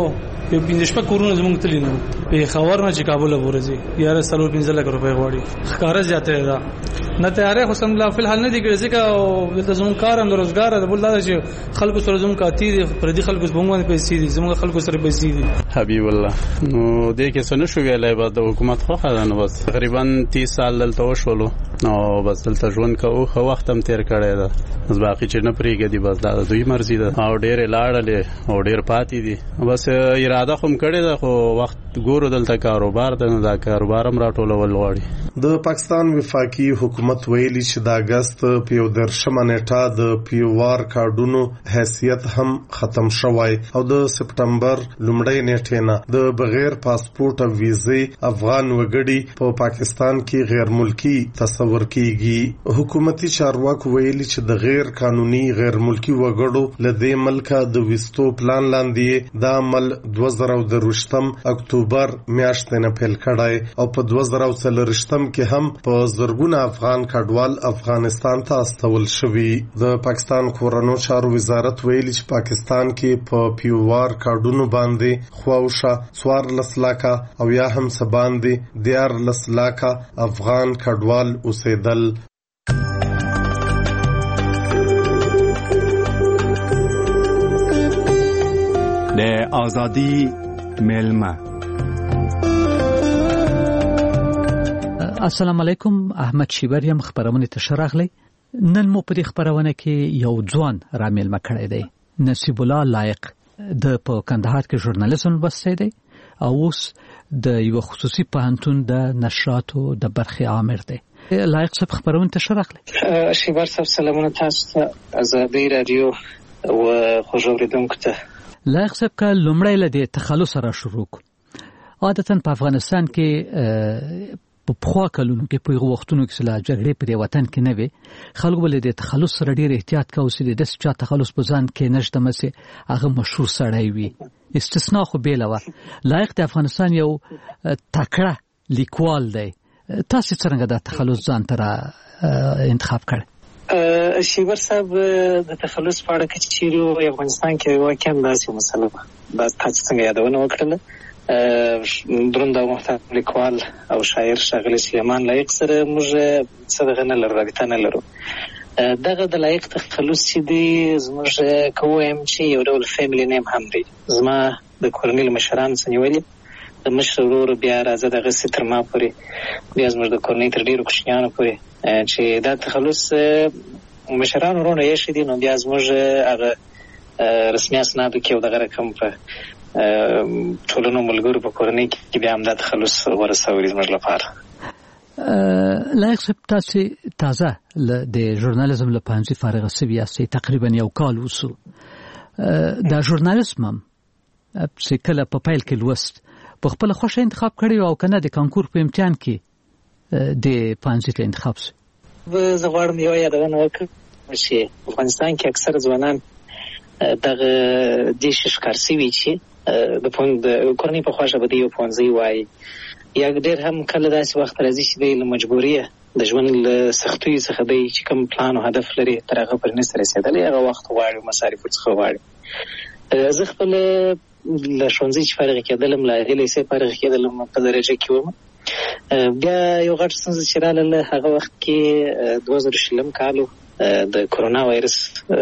[SPEAKER 24] په پنځه شپږ کورونه زموږ تللی نه په خبر نه چې کابل ورځي یاره سلو پنځه لک روپۍ غواړي. ښکارا زیاته ده نه تیارې خو سم لا فل حال نه دی ګرځي کا او دلته زموږ کار هم روزګار ده. بل دا چې خلکو سره زموږ کاتی دي، پر دې خلکو زموږ باندې پیسې دي، زموږ خلکو سره پیسې دي.
[SPEAKER 25] حبیب الله نو دې کې څه نشو ویلای، بعد د حکومت خو خدانه بس تقریبا تیس سال دلته وشولو او بس دلته ژوند کوو. خو وخت هم تیر کړی ده، بس باقي چې نه پریږدي بس دا دوی مرزي ده او ډېر لاړلې او ډېر پاتې دي. بس اراده خو کړې ده خو وخت ګورو دلته کاروبار ده، دا کاروبار هم راټولول غواړي.
[SPEAKER 22] د پاکستان وفاقي حکومت ویلي چې د اگست په یو درشمه نیټه د پیوار کارډونو حیثیت هم ختم شوی او د سپټمبر لومړۍ نیټې نه د بغیر پاسپورت او ویزې افغان وګړي په پاکستان کې غیر ملکی تصور کیږي. حکومتي چارواکو ویلي چې د غیر قانوني غیر ملکی وګړو لدې ملکه د وستو پلان لاندې د عمل دوه زره دروشتم اکتوبر میاشتې نه پیل کړای او په دوه زره څلورشتم کې هم په زرګونه افغان کډوال افغانستان ته استول شوي. د پاکستان کورونو چارو وزارت ویلي چې پاکستان کې په پیوار کارډونو باندې خواوشه څوارلس لاکه او یا هم څه باندې دیارلس لاکه افغان کډوال اوسېدل.
[SPEAKER 1] د ازادي میلمه.
[SPEAKER 4] السلام علیکم، احمد شیبر یم، خبرونه ته شراغلی. نن مو په دې خبرونه کې یو ځوان را میلمه کړی دی. نصیب الله لایق د په کندهار کې ژورنالیزم لوستی دی او اوس د یو خصوصي پوهنتون د نشراتو د برخې عامر دی. لایق صاحب خبرونه ته شراغلی.
[SPEAKER 7] شیبر صاحب سلامونه تاسو ته، ازادي رادیو او خوږوریدونکو ته.
[SPEAKER 4] لایق صاحب که لومړی له دې تخلص را شروع کو. عادتاً په افغانستان کې په پخوا کلونو کې په وختونو کې سلا جګړې په وطن کې نه وي، خلکو ول د تخلص سره ډېر احتیاط کاوه چې د چا تخلص په ځان کې نشته مسه هغه مشهور سړی وي. استثناء خو بیل و. لایق د افغانستان یو تکړه لیکوال دی. تاسو څنګه د تخلص ځان تر انتخاب کړ؟
[SPEAKER 7] شیبر صاحب د تخلص په اړه کې چې افغانستان کې واقعا داسې مسله ده. دا تاسو څنګه یادونه وکړل؟ دروند او محترم لیکوال او شاعر ښاغلی سلیمان لایق سره موږ څه دغه نه لرو، رابطه نه لرو. دغه د لایق تخلص چې دی زموږ که ووایم چې یو ډول فیملی نیم هم دی. زما د کورنۍ له مشرانو څخه نیولې، د مشر ورور بیا راځه دغسې تر ما پورې، بیا زموږ د کورنۍ تر ډېرو کوچنیانو پورې چې دا تخلص مشران ورونه ایښي دي، نو بیا زموږ هغه رسمي اسنادو کې یو دغه رقم په ټولنو ملګرو په کورنۍ کې بیا هم دا تخلص غوره سوی زموږ لپاره.
[SPEAKER 4] لایق صاحب تاسو تازه د ژورنالیزم له پوهنځي فارغه شوي یاستئ، تقریبا یو کال وسو. دا ژورنالیزم هم چې کله په پیل کې لوست په خپل خوښه انتخاب کړی او کنه د کانکور په امتحان کې د پوهنځي ته انتخاب شو؟
[SPEAKER 7] زه غواړم یو یادونه وکړم چې افغانستان کې اکثره ځوانان دغه دې شي ښکار شوي چې د کورنۍ په خواږه به د یو پوهنځي وایي، یا ډېر هم کله داسې وخت راځي چې دی له مجبوریه د ژوند له سختیو څخه دی چې کوم پلان او هدف لري تر هغه پورې نشي رسېدلی، هغه وخت غواړي او مصارفو څخه غواړي. زه خپله له ښوونځي چې فارغ کېدلم، له هغې لیسې فارغ کېدلم په درجه کې وم، بیا یو غټ ستونزه چې راغله هغه وخت کې دوه زره شلم کال د کرونا وایرس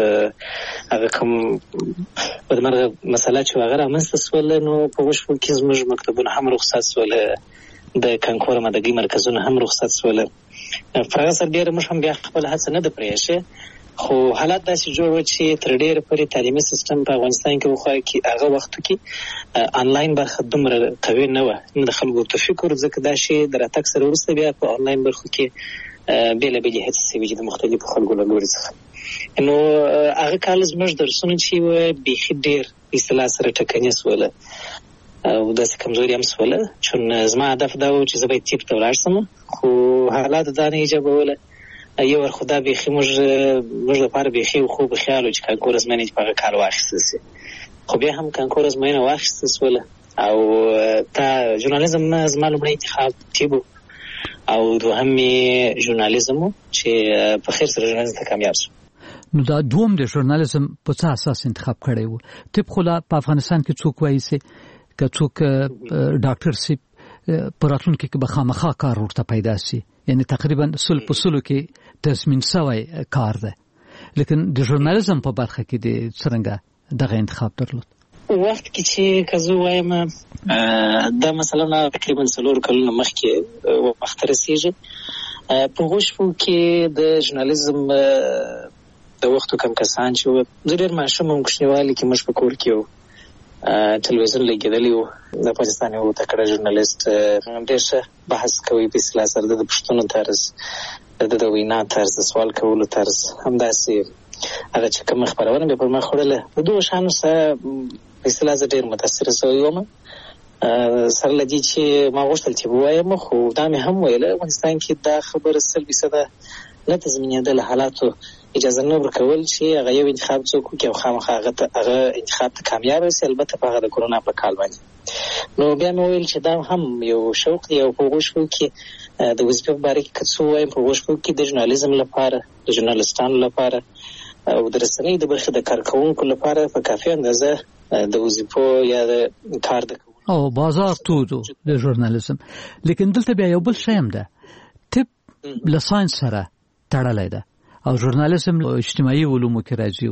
[SPEAKER 7] هغه کوم بدمرغه مسله چې هغه رامنځته سوله، نو په وشو کې زموږ مکتبونه هم رخصت سوله، د کانکور مدګي مرکزونه هم رخصت سوله. فرغه سره ډېر موږ هم بیا خپل هڅه نه ده پرېښې، خو حالات داسې جوړ و چې تر ډېره پورې تعلیمي سیستم په افغانستان کې وخوا کې هغه وختو کې آنلاین برخه دومره قوي نه وه، نه د خلکو ته فکر، ځکه دا شی د راتګ سره وروسته بیا په آنلاین برخو کې بېلابېلې هڅې شوي چې د مختلفو خلکو له لوري څخه. نو هغه کال زموږ درسونه چې وه بیخي ډېر اصطلاح سره ټکنۍ سوله او داسې کمزوري هم سوله، چون زما هدف دا و چې زه باید طب ته ولاړ شم، خو حالات دا نه ایجابوله. یو ور خو دا بیخي موږ موږ لپاره بیخي یو خوب خیال و چې کانکور ازموینې چې په هغه کال واخیستل سي، خو بیا هم کانکور ازموینه واخیستل سوله او دا ژورنالیزم زما لومړی انتخاب طب او دوهم ژورنالیزم چې په خیر سره ژورنالیزم ته کامیاب شو.
[SPEAKER 4] نو دا دوم د ژورنالیزم په څه اساس انتخاب کړی وو؟ طب خو په افغانستان کې څوک وایي چې که څوک ډاکټر سي په راتلونکي کې به خامخا کار ورته پیدا سي، یعنی تقریبا سل په سلو کې تضمین شوی کار ده، لیکن د ژورنالیزم په برخه کې د څرنګه دغه انتخاب درلود؟
[SPEAKER 7] وخت کې چې کزو وایم دا مثلا تقریبا څلور کلونه مخکې وخت رسیږي، په غوښو کې د ژورنالیزم د وختو کم کسان چې زه ډېر ماشوم هم کوچنیوالي کې موږ په کور کې وو ټلویزیون لګیدلی و د افغانستان یو تکړه ژورنالیست ډېر ښه بحث کوي په اصطلاح سره د پوښتنو طرز د د وینا طرز د سوال کولو طرز همداسې هغه چې کومه خپرونه مې پر مخ وړله د دغو شیانو سره په اصطلاح زه ډېر متاثره سوی وم سره له دې چې ما غوښتل چې ووایم خو دا مې هم ویله افغانستان کې دا خبره سل فیصده نه تضمینېدله حالاتو اجازه نه ورکول چې هغه یو انتخاب څوک وکړي او خامخا هغه هغه انتخاب ته کامیاب شي البته په هغه د کرونا په کال باندې نو بیا مې ویل چې دا هم یو شوق دی او په هغو شپو کې د وظیفې په باره کې که څه ووایم په هغو شپو کې د ژورنالیزم لپاره د ژورنالستانو لپاره او د رسنۍ د برخې د کارکوونکو لپاره په کافي اندازه د وظیفو یا د کار د
[SPEAKER 4] او بازار تودو د ژورنالیزم لیکن دلته بیا یو بل شی هم ده طب له ساینس سره تړلی ده او ژورنالیزم اجتماعي علومو کې راځي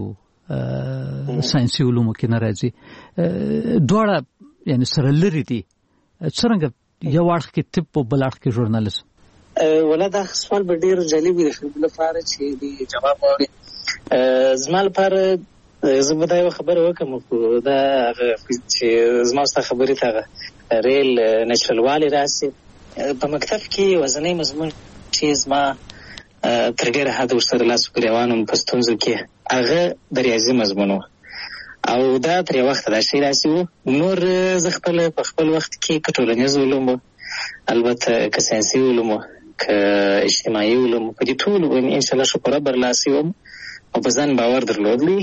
[SPEAKER 4] او ساینسي علومو کې نه راځي دواړه یعنی سره لري دي څرنګه یو اړخ کې طب او بل اړخ کې ژورنالیزم
[SPEAKER 7] ولا دا سوال به ډېر جالب وي د خلکو لپاره چې د جواب واوري زما لپاره زه به دا یوه خبره وکړم خو دا هغه چې زما ستا خبرې ته هغه ریل نیچرلوالی راسي په مکتب کې یوازینی مضمون چې زما تر ډېره حده ورسره لاس ګرېوان وم په ستونزو کې هغه د ریاضي مضمون و او دا تر یو وخته دا شی داسې و نور زه خپله په خپل وخت کې که ټولنیز علوم و البته که ساینسي علوم و که اجتماعي علوم په دې ټولو انشاءالله ښه پوره برلاسي وم او په ځان باور درلودلی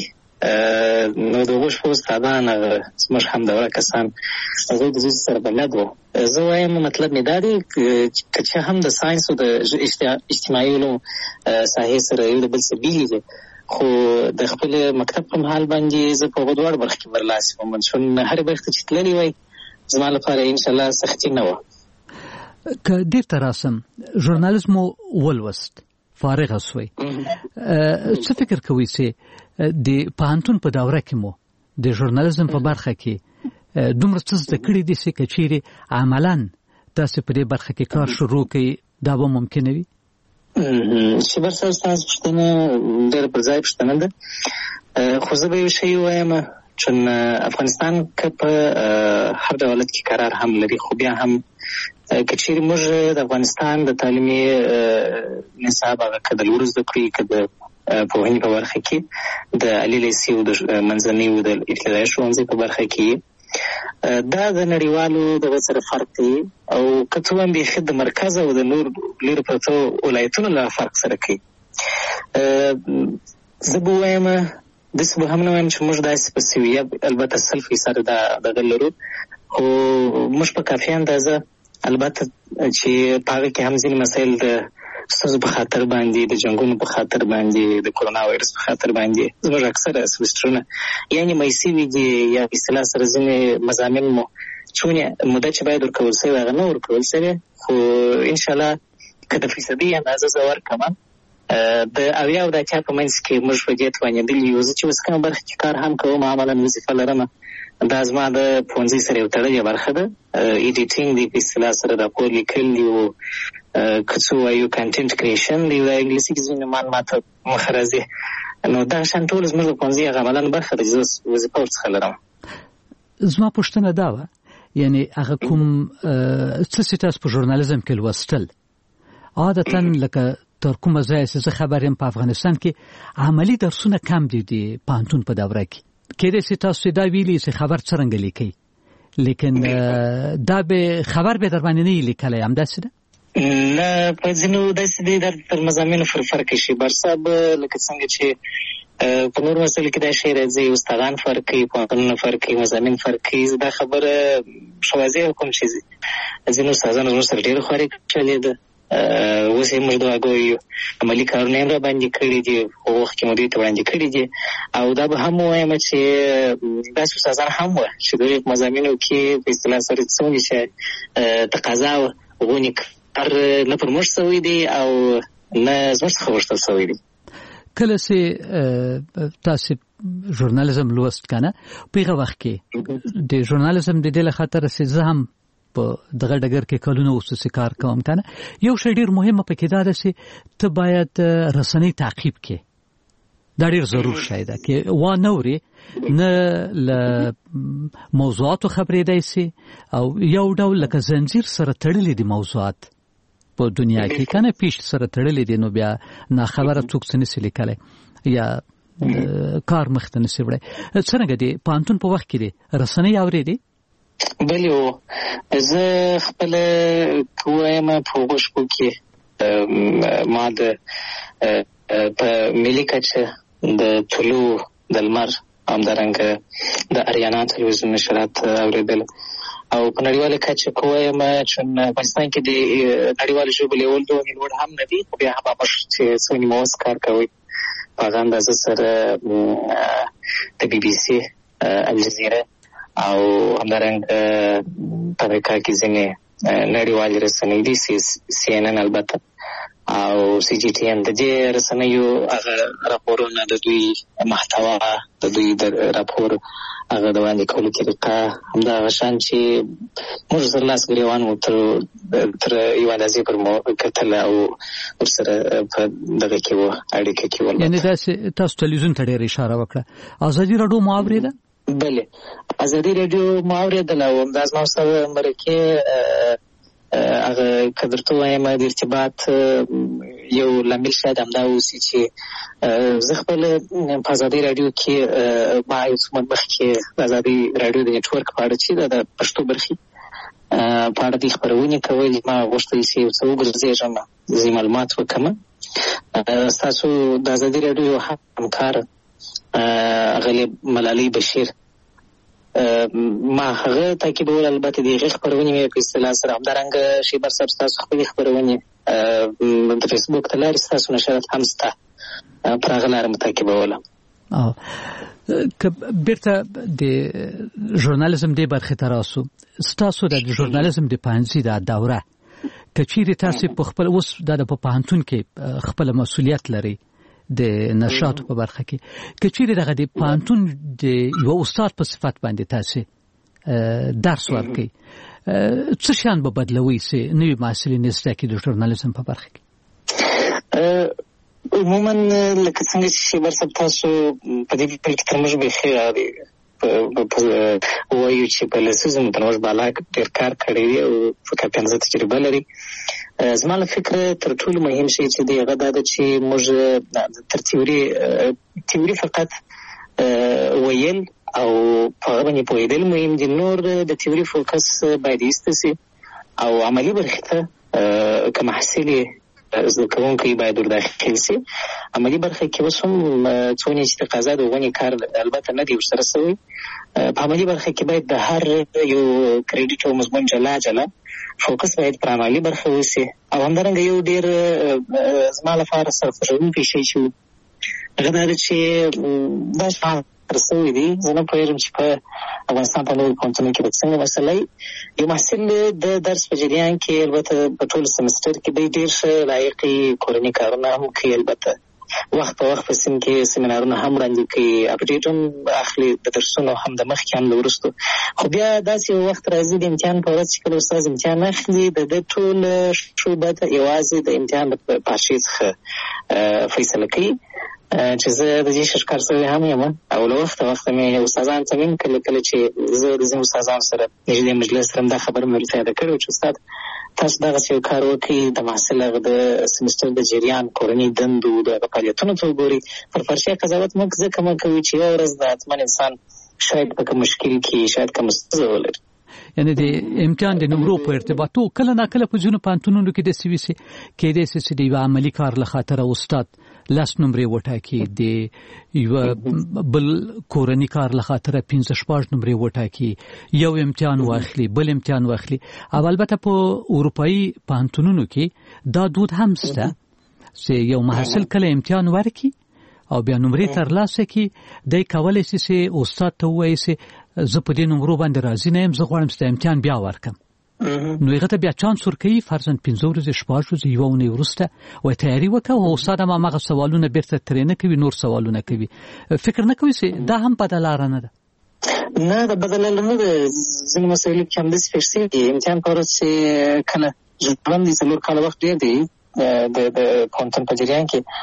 [SPEAKER 7] نو د هغو شپو استادان هغه زموږ همدوره کسان هغوی د دوی سره بلد وو زه وایم مطلب مې دا دی که چې هم د ساینس او د اجتماعي علومو ساحې سره یو د بل څه بیلې دي خو د خپل مکتب په مهال باندې زه په هغو دواړو برخو کې برلاسي وم چون هرې برخې ته چې تللی وای زما لپاره انشاءالله سختي نه وه
[SPEAKER 4] که دیر ته راسم ژورنالیزم ولوست فارغه سوی څه فکر کوئ چې د پوهنتون په دوره کې مو د ژورنالیزم په برخه کې دومره څه زده کړي دي چې که چیرې عملاً تاسې په دې برخه کې کار شروع کړئ دا به ممکنه وي
[SPEAKER 7] شبر صاحب ستاسو پوښتنه ډېره پر ځای پوښتنه ده خو زه به یو شی ووایم چون افغانستان که په هر دولت کې قرار هم لري خو بیا هم که چیرې موږ د افغانستان د تعلیمي نصاب هغه که د لوړو زده کړو که د پوهنې په برخه کې د عالي لیسې او د منځنۍ او د ابتدایي ښوونځي په برخه کې دا د نړیوالو دغه سره فرق کوي او که څه هم بیخي د مرکز او د نور لرې پرتو ولایتونو له فرق سره کوي زه به ووایم داسې به هم نه وایم چې موږ داسې په سویه البته سل فیصده دغه لرو خو موږ په کافي اندازه البته چې په هغه کې هم ځینې مسایل د ستاسو په خاطر باندې د جنګونو په خاطر باندې د کرونا وایرس په خاطر باندې زموږ اکثره سمسټرونه یعنې مای سوي دي یا په اصطلاح سره ځینې مضامین مو چونې موده چې باید ورکول سوي هغه نه ورکول سوي خو انشاءالله که د فیصدي اندازه زه ورکړم د اویا او د اتیا په منځ کې موږ په دې توانېدلي یو زه چې اوس کومه برخه کې کار هم کوم عملاً وظیفه لرم دا زما د پوهنځي سره یو تړلې برخه ده ایډیټینګ دی په اصطلاح سره راپور لیکل دي او که څه وایو کنټینټ کریشن دی د انګلیسي کې ځینې معلومات مخه راځي نو دغه شیان ټول زموږ د پوهنځي هغه عملاً برخه ده چې زه وظیفه ورڅخه لرم
[SPEAKER 4] زما پوښتنه دا وه یعنې هغه کوم څه چې تاسو په ژورنالیزم کې لوستل عادتاً لکه تر کومه ځایه چې زه خبر یم په افغانستان کې عملي درسونه کم دي د پوهنتون په دوره کې کېدای شي تاسو دا ویلي چې خبر څرنګه لیکئ لیکن دا به خبر به در باندې نه لیکلی همداسې ده
[SPEAKER 7] نه په ځینو داسې دی در تر مضامینو پر فرق شي برصاب لکه څنګه چې په نور مسایلو کې دا شی راځي استادان فرق کوي پوهنتونونه فرق کوي مضامین فرق کوي دا خبره ښه واضح کوم چې ځینو استادانو زموږ سره ډېره خواري چلې ده اوس یې موږ دعاګو یو عملي کارونه یې را باندې کړي دي په وخت کې مو دوی ته وړاندې کړي دي او دا به هم ووایم چې داسې استادان هم وه چې دوی په مضامینو کې په اصطلاح سره څومره چې تقاضا وه هغوی کار نه پر موږ شوی دی او نه زموږ څخه غوښتل شوی دی
[SPEAKER 4] کله چې تاسو ژورنالیزم لوست کنه په هغه وخت کې د ژورنالیزم د دې لخاطر چې زه هم په دغه ډګر کې کلونه اوسه کار کوم کنه یو شی ډیر مهمه پکې دا ده چې ته باید رسنۍ تعقیب کې دا ډیر ضرور شای ده کې و نوري نه ل موضوعاتو خبرېدای سي او یو ډول لکه زنجیر سره تړلې دي موضوعات په دنیا کې کنه پیش سره تړلې دي نو بیا نه خبره څوک څه نشي لیکلی یا کار مخته نشي وړي. څنګه دي پانتون په وخت کې دي رسنۍ اورېدي؟
[SPEAKER 7] بلې و زه خپل کوم په وښکو کې ما د په ملي کچه د طلوع د لمر همدارنګه د اریانا تلویزیون نشرات اوریدل او په نړیواله کچه کوم چې افغانستان کې د نړیوال ژبو لیول دوه لوړ هم نه دي بیا هم چې څونی موس کار کوي په اندازه سره د بي بي سي الجزیره او همدارنګه په امریکا کې ځینې نړیوال رسنۍ دي سی ان ان البته او سی جی ټي ان د دې رسنیو هغه راپورونه د دوی محتوا د دوی د راپور هغه د وړاندې کولو طریقه همدغه شان چې موږ سره لاس ګریوان وو تر تر یو اندازې پر مو کتل او ورسره په دغه کې وو اړیکه کې ول.
[SPEAKER 4] یعنې تاسو تاسو تلویزیون ته ډېر اشاره وکړه. ازادي راډیو مو اورېده؟
[SPEAKER 7] بله ازادي راډیو مو اورېدله او همداز ما سره مرکې هغه که درته وایم د ارتباط یو لامل شاید همدا اوسي چې زه خپل په ازادي راډیو کې ما یو څه مخکې د ازادي راډیو د نیټورک په اړه چې د پښتو برخې په اړه د خپرونې کول ما غوښتل چې یو څه وګرځېږم ځینې معلومات وکړم. ستاسو د ازادي راډیو همکار غلیب ملالۍ بشیر ما هغه تعقیبول البته د هغې خپرونې مې په اصطلاح سره همدارنګه شیبر صاحب ستاسو خپلې خپرونې د فیسبوک له لارې ستاسو نشرات هم شته پر هغه لاره مې تعقیبوله.
[SPEAKER 4] که بیرته د ژورنالیزم دې برخې ته راسو ستاسو د ژورنالیزم د پوهنځي دا دوره که چیرې تاسو په خپل اوس د په پوهنتون کې خپل مسؤلیت لري د نشراتو په برخه کې که چیرې دغه د پوهنتون د یو استاد په صفت باندې تاسو درس ورکوي څه شان به بدلوي سي نوي محصلین زده کړي د ژورنالیزم په برخه کې؟
[SPEAKER 7] عموما لکه څنګه چې شیبر صاحب تاسو په دې پیل کې تر موږ بېخي وایو چې په لسیزو تر موږ بالا ډېر کار کړی دی او فکر پنځه تجربه لري. زما له فکره تر ټولو مهم شی چې دی هغه دا ده چې موږ تر تیوري تیوري فقط ویل او په هغه باندې پوهېدل مهم دي. نور د تیوري فوکس باید ایسته سي او عملي برخې ته که محصل زده کوونکی باید ور داخل سي. عملي برخه کې اوس هم څونه چې تقاضا د ونې کار البته نه دی ورسره سوی. په عملي برخه کې باید د هر یو کریډیټ او مضمون جلا جلا فوکس باید پر عملي برخه وسي او همدارنګه یو ډېر زما لپاره سرخوښونکی شی چې هغه دا چې دا شان رسوي دي. زه نه پوهېږم چې په افغانستان په نورو پوهنتونونو کې به څنګه مسله یو محصل د درس په جریان کې البته په ټول سمستر کې به ډېر ښه لایقي کورني کارونه هم کوي. البته وخت په وخت په سیم کې سیمینارونه هم وړاندې کوي اپډیټ هم اخلي د درسونو هم د مخکې هم د وروستو. خو بیا داسې یو وخت راځي د امتحان په ورځ چې کله استاد امتحان اخلي د ده ټول شعبه ته یوازې د امتحان د پاشې څخه فیصله کوي چې زه د دې شکار سوی هم یم او له وخته وخته مې استادانو ته ویم کله کله چې زه د ځینو استادانو سره نږدې مجلس سره هم دا خبره مې ورته یاده کړې وه چې استاد تاسو دغسې یو کار وکړئ د محصل هغه د سمستر د جریان کورني دندو د هغه فعالیتونو ته وګورئ. پر فرشي قضاوت موږ ځکه مه کوي چې یوه ورځ د حتما انسان شاید په کوم مشکل کې شاید کومه ستونزه ولري.
[SPEAKER 4] یعنی د امتحان د نمرو په ارتباطو کله ناکله په ځینو پوهنتونونو کې داسې وي چې کېدای شي چې د یوه عملي کار له خاطره استاد لس نمرې وټاکي د یوه بل کورني کار له خاطره پنځه شپږ نمرې وټاکي یو امتحان واخلي بل امتحان واخلي. او البته په اروپایي پوهنتونونو کې دا دود هم شته چې یو محصل کله امتحان ورکړي او بیا نمرې ترلاسه کړي دی کولی شي چې استاد ته ووایي چې زه په دې نمرو باندې راضي نه یم زه غواړم چې د امتحان بیا ورکړم. نو هغه ته بیا چانس ورکوي فرضاً پنځه ورځې شپږ ورځې یوه اونۍ وروسته وایي تیاري وکړه او استاد هم هماغه سوالونه بیرته ترې نه کوي نور سوالونه کوي. فکر نه کوي چې دا هم بده لاره نه ده؟
[SPEAKER 7] نه د بده لاره نه ده. ځینې مسایلو کې همداسې پېښ شوي دي. امتحان په ورځ چې کله ژوند دي څلور کاله وخت ډېر دی د پوهنتون په جریان کې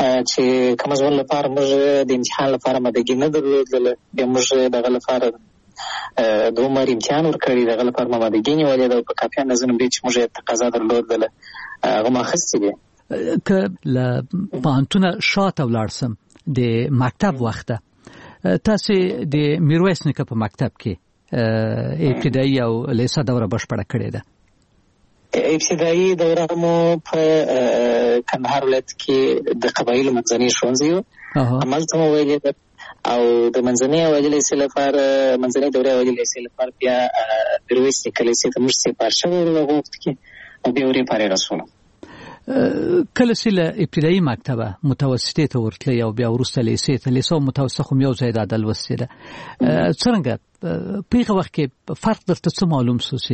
[SPEAKER 7] چې کوم ځول لپاره موږ د امتحان لپاره مدګي نه درلودل، بیا موږ دغه لپاره دوه مر امتحان ورکړی، دغه لپاره مدګي نیولې ده په کافي نظم دي چې موږ تقاضا درلودل هغه ماخستې دي.
[SPEAKER 4] که ل پانتونه شاته ولاړسم د مکتب وخته، تاسو د میرویس نیکه په مکتب کې ابتدایي او لیسه دوره بشپړه کړې ده.
[SPEAKER 7] ابتدایي دوره مو په کندهار ولایت کې د قبایلو منځني ښوونځي همالته مو ویلې ده، او د منځنۍ اولي لیسې لپاره منځنۍ دورې اولي لیسې لپاره بیا میرویس نیکه لیسې ته موږ سپار شوو هغه وخت کې، او بیا ورې پارې رسولو.
[SPEAKER 4] کله چې له ابتدایي مکتبه متوسطې ته ورتلې او بیا وروسته لیسې ته، لیسه او متوسطه خو یو ځای ده لوستې ده، څرنګه په هغه وخت کې فرق درته څه معلوم سو چې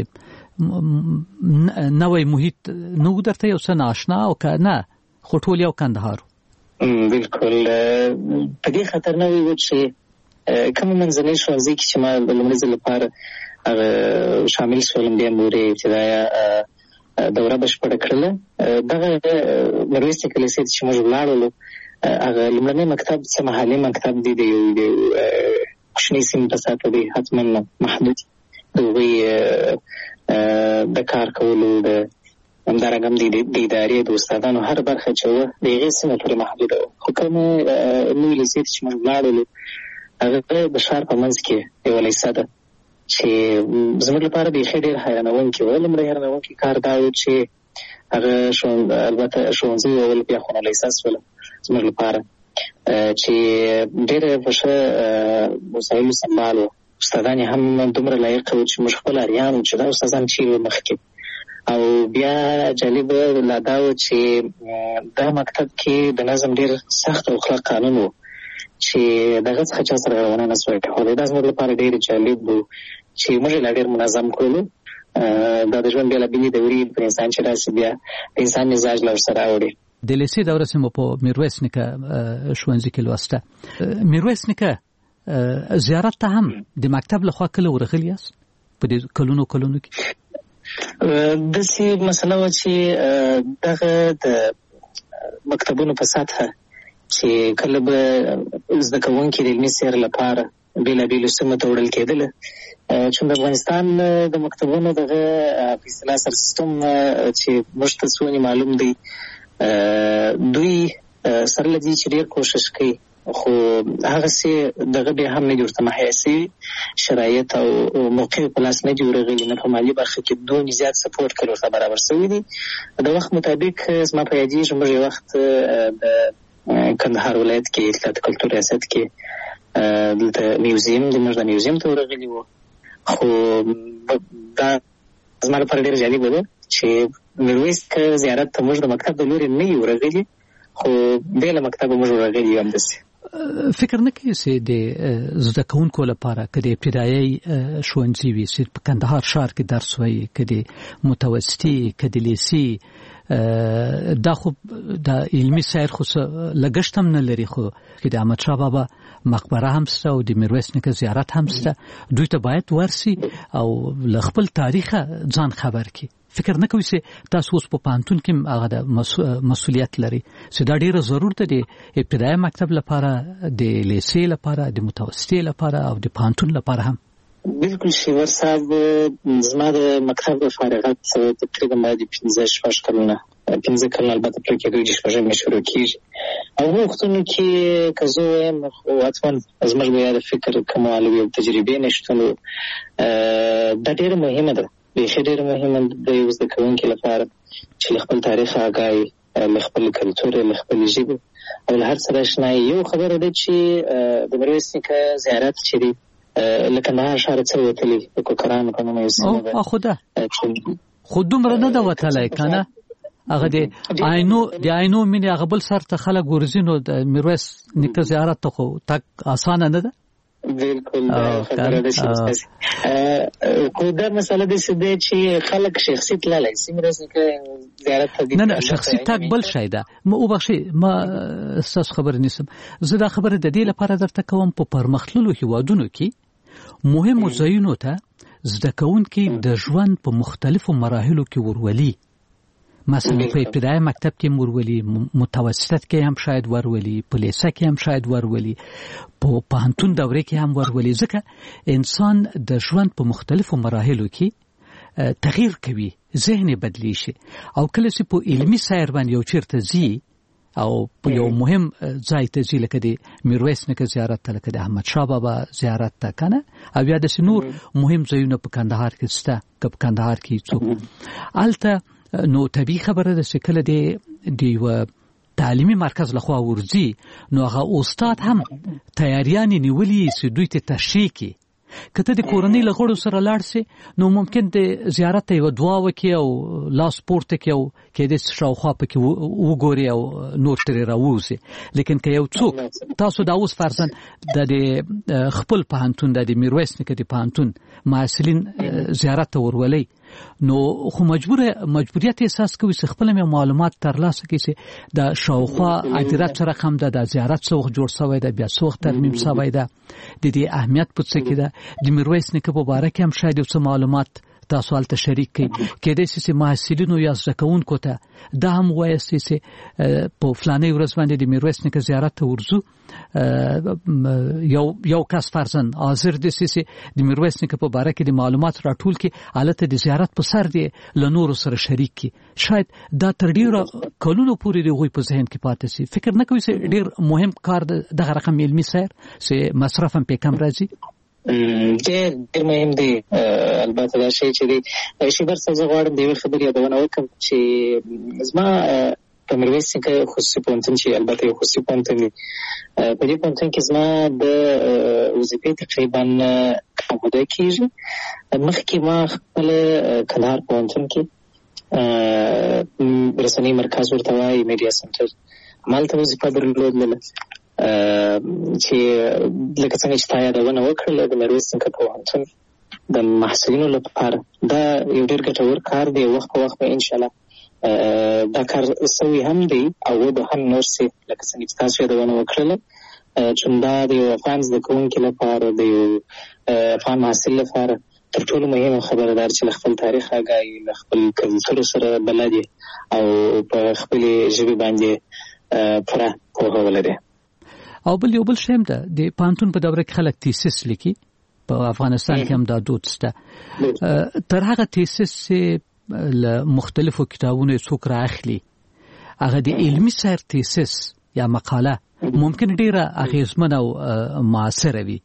[SPEAKER 4] نوی محیط نو درته یو څه ناشنا او که نه خو ټول یو کندهار؟
[SPEAKER 7] بالکل په دې خاطر نه وي چې کوم منځنۍ ښوونځي کې چې ما د لومړي ځل لپاره شامل شولم، بیا مې ابتدایه دوره بشپړه کړله. دغه میرویس نیکه لیسې چې موږ ولاړولو هغه لومړنی مکتب څه محلي مکتب دی، د یو کوچنۍ سیمې په ساته دی، حتما محدود د هغوی د کار کولو د همدارنګه هم د ادارې د استادانو هر برخه چې وه د هغې سیمه پورې محدوده وه. خو کومې نوې لیسې چې موږ ولاړولو هغه د ښار په منځ کې یوه لیسه ده چې زموږ لپاره بیخي ډېر حیرانوونکی و. لومړی حیرانوونکی کار دا و چې هغه البته ښوونځي وول بیا خو نه لیسه شوله زموږ لپاره، چې ډېره په ښه وسایلو سمبال و، استادان یې هم دومره لایق وو چې موږ خپل اریان وو چې دا استادان چیرې وو مخکې. او بیا جالبه لا دا و چې دا مکتب کې د نظم ډېر سخت او کلک قانون و چې دغه څخه چا سره روانه نه سوای کولی. دا زموږ لپاره ډېر جالب و چې موږ یې لا ډېر منظم کړلو. دا د ژوند بېلابېلې دورې پر انسان چې راسي بیا د انسان مزاج له ورسره راوړي.
[SPEAKER 4] د لیسې دوره چې مو په میرویس نیکه ښوونځي کې لوسته، میرویس نیکه زیارت ته هم د مکتب لخوا کله ورغلي یاست په دې کلونو کلونو کې؟
[SPEAKER 7] داسې مسله وه چې دغه د مکتبونو په سطحه چې کله به زده کوونکي د علمي سیر لپاره بېلابېلو سیمو ته وړل کېدله، چې د افغانستان د مکتبونو دغه په اصطلاح سر سیستم چې موږ ته څونې معلوم دی، دوی سره له دې چې ډېر کوښښ کوي خو هغسې دغه بیا هم نه دي ورته مهیا سوي شرایط او موقع په لاس نه دي ورغلي، نه په مالي برخه کې دومره زیات سپورټ کړي ورته برابر سوي دي. د وخت مطابق زما په یادېږي موږ یو وخت د کندهار ولایت کې اطلاعات کلتور ریاست کې دلته میوزیم د موږ د میوزیم ته ورغلي وو. خو دا زما لپاره ډېر جالبه ده چې میرویس نیکه زیارت ته موږ د مکتب د لورې نه یو ورغلي، خو بیا له مکتبه موږ ورغلي یو همداسې.
[SPEAKER 4] فکر نه کوي چې د زده کوونکو لپاره که د ابتدایي ښوونځي وي چې په کندهار ښار کې درس وایي، که د متوسطي که د لیسې، دا خو د علمي سیر خو لګښت هم نه لري، خو که د احمدشاه بابا مقبره هم شته او د میرویس نیکه زیارت هم شته، دوی ته باید ورسي او له خپل تاریخه ځان خبر کړي. فکر نه کوي چې تاسو اوس په پانتون کې هغه د مسؤلیت لري چې دا ډیره ضرور ده د ابتدایي مکتب لپاره، د لیسې لپاره، د متوسطې لپاره او د پانتون لپاره هم؟
[SPEAKER 7] بالکل شیور صاحب، زما د مکتب فارغت تقریبا باید پنځه شپږ کلونه پنځه کلونه البته پرې کېدو چې شپږم شروع کېږي، او هغو وختونو کې که زه ووایم خو حتما زموږ به یاده فکر کموالو او تجربې نشتون دا ډېره مهمه ده، بیخي ډېره مهمه د یو زده کوونکي لپاره چې له خپل تاریخ آګاهي، له خپل کلتور، له خپلې ژبې او له هر څه اشنایي. یو خبره ده چې د میرویس نیکه زیارت چې دی لکه کندهار ښار څه وتلی د کوکرانو په نوم یو سیمه ده،
[SPEAKER 4] خو ده خو دومره نه ده وتلی که نه؟ هغه د عینو د عینو مینې هغه بل سر ته خلک ورځي، نو د میرویس نیکه زیارت ته خو تګ اسانه نه ده.
[SPEAKER 7] بالکل خبره ده چې خو دا مسله داسې ده چې خلک شخصي تللی شي میرویس نیکه زیارت ته.
[SPEAKER 4] نه نه شخصي تګ بل شی ده. ما وبخښئ ما ستاسو خبره نیسم، زه دا خبره د دې لپاره درته کوم په پرمختللو هېوادونو کې مهمو ځایونو ته زده کوونکي د ژوند په مختلفو مراحلو کې ورولي. مثلا په ابتدایي مکتب کې مورولي، متوسط کې هم شاید ورولي، په لیسه کې هم شاید ورولي، په پوهنتون دوره کې هم ورولي. ځکه انسان د ژوند په مختلفو مراحلو کې تغییر کوي، ذهن بدلی شي، او کله چې په علمي سیر باندې یو چیرته ځي او په یو مهم ځای ته ځي، لکه د میرویس نیکه زیارت ته، لکه د احمد شاه بابا زیارت ته کنه، او یا د نور مهم ځایونه په کندهار کې شته، که په کندهار کې څوک الته، نو طبیعي خبره ده چې کله د یو تعلیمي مرکز لخوا ورځي، نو هغه استاد هم تیاریانې نیولي چې دوی ته تشریح کړي. کته د کورنۍ له غړو سره لاړ سي، نو ممکن د زیارت ته یو دعا وکړي او لاس پورته کړي او کېدای شي شاوخوا پکې وګوري او نور ترې راووځي. لیکن که یو څوک تاسو دا اوس فرضاً د خپل پوهنتون د میرویس نیکه د پوهنتون محصلین زیارت ته ورولئ، نو خو مجبور مجبوریت احساس کوي چې خپل معلومات ترلاسه کړي چې د شاوخوا عدالت سره هم د زیارت څو جوړ شوی دی، بیا څو ترمیم شوی دی، د دې اهمیت په څه کې ده. د میرویس نیکه په باره کې هم شاید څه معلومات تاسو حالت شریک کړئ. کېدای شي چې محصلینو یا زده کوونکو ته دا هم وایاستئ چې په فلانۍ ورځ باندې د میرویس نیکه زیارت ته ورځو، یو یو کس فرضاً حاضر دی چې د میرویس نیکه په باره کې د معلومات راټول کړي، هلته د زیارت په سر دی له نورو سره شریک کړي. شاید دا تر ډېره کلونو پورې د هغوی په ذهن کې پاتې شي. فکر نه کوي چې ډېر مهم کار دغه رقم علمي سیر چې مصرف هم پې کم راځي؟
[SPEAKER 7] ډېر ډېر مهم دی. البته دا شی چې دی شیبر صاحب، زه غواړم د یوې خبرې یادونه وکړم چې زما په میرویس نیکه خصوصي پوهنتون چې البته یو خصوصي پوهنتون دی، په دې پوهنتون کې زما د وظیفې تقریبا موده کېږي. مخکې ما خپل کندهار پوهنتون کې رسنۍ مرکز ورته وایي، میډیا سنټر، همالته وظیفه درلودله چې لکه څنګه چې تا یادونه وکړله د میرویس نیکه پوهنتون د محصلینو لپاره دا یو ډېر ګټور کار دی. وخت په وخت به انشاءالله دا کار سوی هم دی او به هم نور سي، لکه څنګه چې تاسو یادونه وکړله، چې دا د یو افغان زده کوونکي لپاره، د یو افغان محصل لپاره تر ټولو مهمه خبره ده چې له خپل تاریخ آګاهي، له خپل کلتور سره بلد او په خپلې ژبې باندې پوره پوهه ولري.
[SPEAKER 4] او بل یو بل شیم ده، د پوهنتون په دوره کې خلک تیسیس لیکي، په افغانستان کې هم دا دود شته. تر هغه تیسیس چې له مختلفو کتابونو څوک رااخلي، هغه د علمي سیر تیسیس یا مقاله ممکن ډیره اغیزمنه او معاصره وي.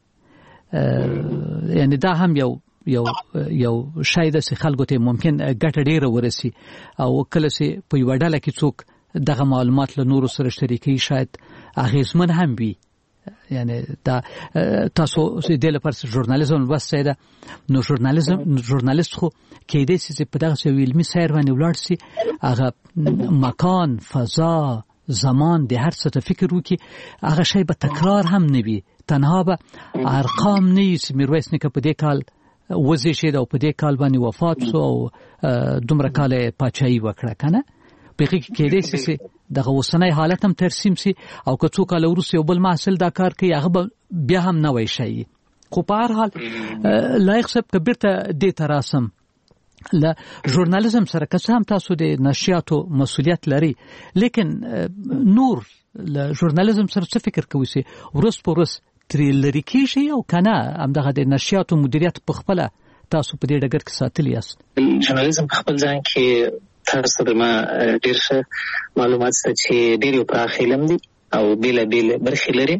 [SPEAKER 4] یعنی دا هم یو یو یو شای د خلکو ته ممکن ګټه ډیره ورسي، او کله چې په یو ډله کې څوک دغه معلومات له نورو سره شریکي، شاید اغیزمن هم وي. یعنی دا تاسو چې د لپاره ژورنالیزم وسته ده، نو ژورنالیزم ژورنالیست خو کېدای شي چې په دغه علمي سیر باندې ولاړ شي، هغه مکان، فضا، زمان د هر څه ته فکر وکړي، هغه شی به تکرار هم نه وي، تنها به ارقام نه وي چې میرویس نیکه په دې کال وزیږېد او په دې کال باندې وفات شو او دومره کاله پاچاهي وکړه کنه. بقیه کېدای شي چې دغه اوسنی حالت هم ترسیم شي، او که څو کاله وروسته یو بل محصل دا کار کوي، هغه بیا هم نوی شي. خو په هر حال لایق صاحب که بیرته دې ته راسم، له ژورنالیزم سره که څه هم تاسو د نشریاتو مسؤلیت لري، لیکن نور له ژورنالیزم سره څه فکر کوئ چې ورځ په ورځ ترې لرې کېږي، او که نه همدغه د نشریاتو مدیریت په خپله تاسو په دې ډګر کې ساتلی یاست؟
[SPEAKER 7] ژورنالیزم په خپل ځان کې تاسو د ما ډېر ښه معلومات شته چې ډېر یو پراخ علم دی او بېلابېل برخې لري.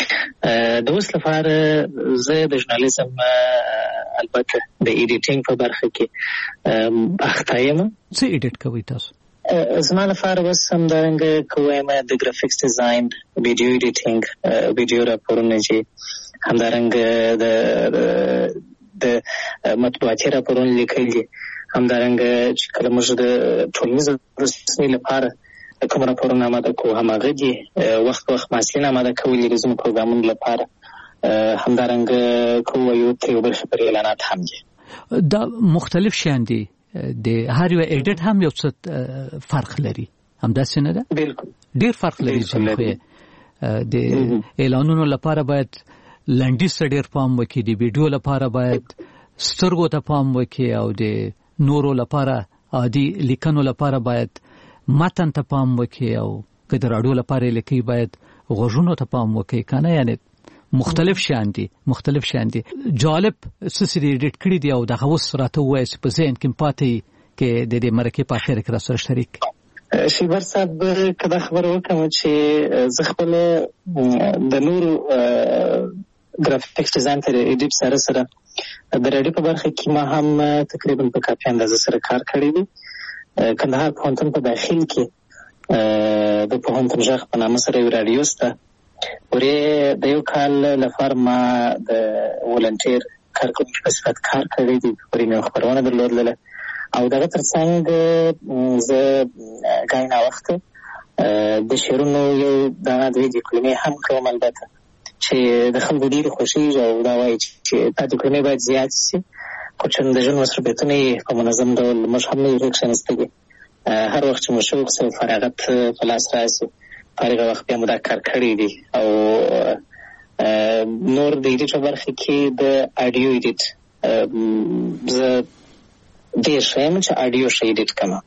[SPEAKER 7] د اوس لپاره زه د ژورنالیزم البته د ایډیټینګ په برخه کې اخته یم.
[SPEAKER 4] څه ایډیټ کوئ تاسو؟
[SPEAKER 7] زما لپاره بس همدارنګه که وایم د ګرافیکس ډیزاین، ویډیو ایډیټینګ، ویډیو راپورونه چې همدارنګه د د مطبوعاتي راپورونه لیکل دي، همدارنګه چې کله موږ د ټولنیزو رسنیو لپاره کوم راپورونه آماده کوو، هماغه دي وخت وخت محصلین آماده کوي د ځینو پروګرامونو لپاره، همدارنګه که ووایو ترې یو برخې پر اعلانات هم دي.
[SPEAKER 4] دا مختلف شیان دي، د هر یو ایډیټ هم یو څه فرق لري، همداسې نه ده؟
[SPEAKER 7] بالکل
[SPEAKER 4] ډېر فرق لري. د اعلانونو لپاره باید لنډیز ته ډېر پام وکړي، د ویډیو لپاره باید سترګو ته پام وکړي، او د نورو لپاره عادي لیکنو لپاره باید متن ته پام وکړي او که د راډیو لپاره لیکي باید غوږونو ته پام وکړي کنه یعنی مختلف شان دي مختلف شان دي جالب سسری ایډیټ کړی دی او د هوس راته وایي په ذهن کې پاتې کې د دې مرکه په اخر کې را سره شریک
[SPEAKER 7] شیبر صاحب کدا خبر وکم چې زه خپل د نور ګرافیکس ډیزاین تر ایډیټ سره سره د رادیو په برخه کې ما هم تقریبا په کافي اندازه سره کار کړی دی. کندهار پوهنتون په داخل کې د پوهنتون ژغ په نامه سره یو رادیو سته ورې د یو کال لپاره ما د ولنټیر کارکونکي په صفت کار کړی دی ورې مې خبرونه درلودله او دغه ترڅنګ زه غاینه وخت د شعرونو یو دانه دوی د کلمې هم کوم البته چې د خلکو ډېر خوشي او دا وایي چې دا د کلمې باید زیات شي خو چې د ژوند مصرفیتونه په منظم ډول موږ هم نه ریکشنستګي هر وخت چې موږ شوق سره فراغت په لاس راسي فارغ وخت بیا موږ دا کار کړی دی او نور د ایډیټ برخه کې د اډیو ایډیټ زه ډېر شایم چې اډیو شي ایډیټ کما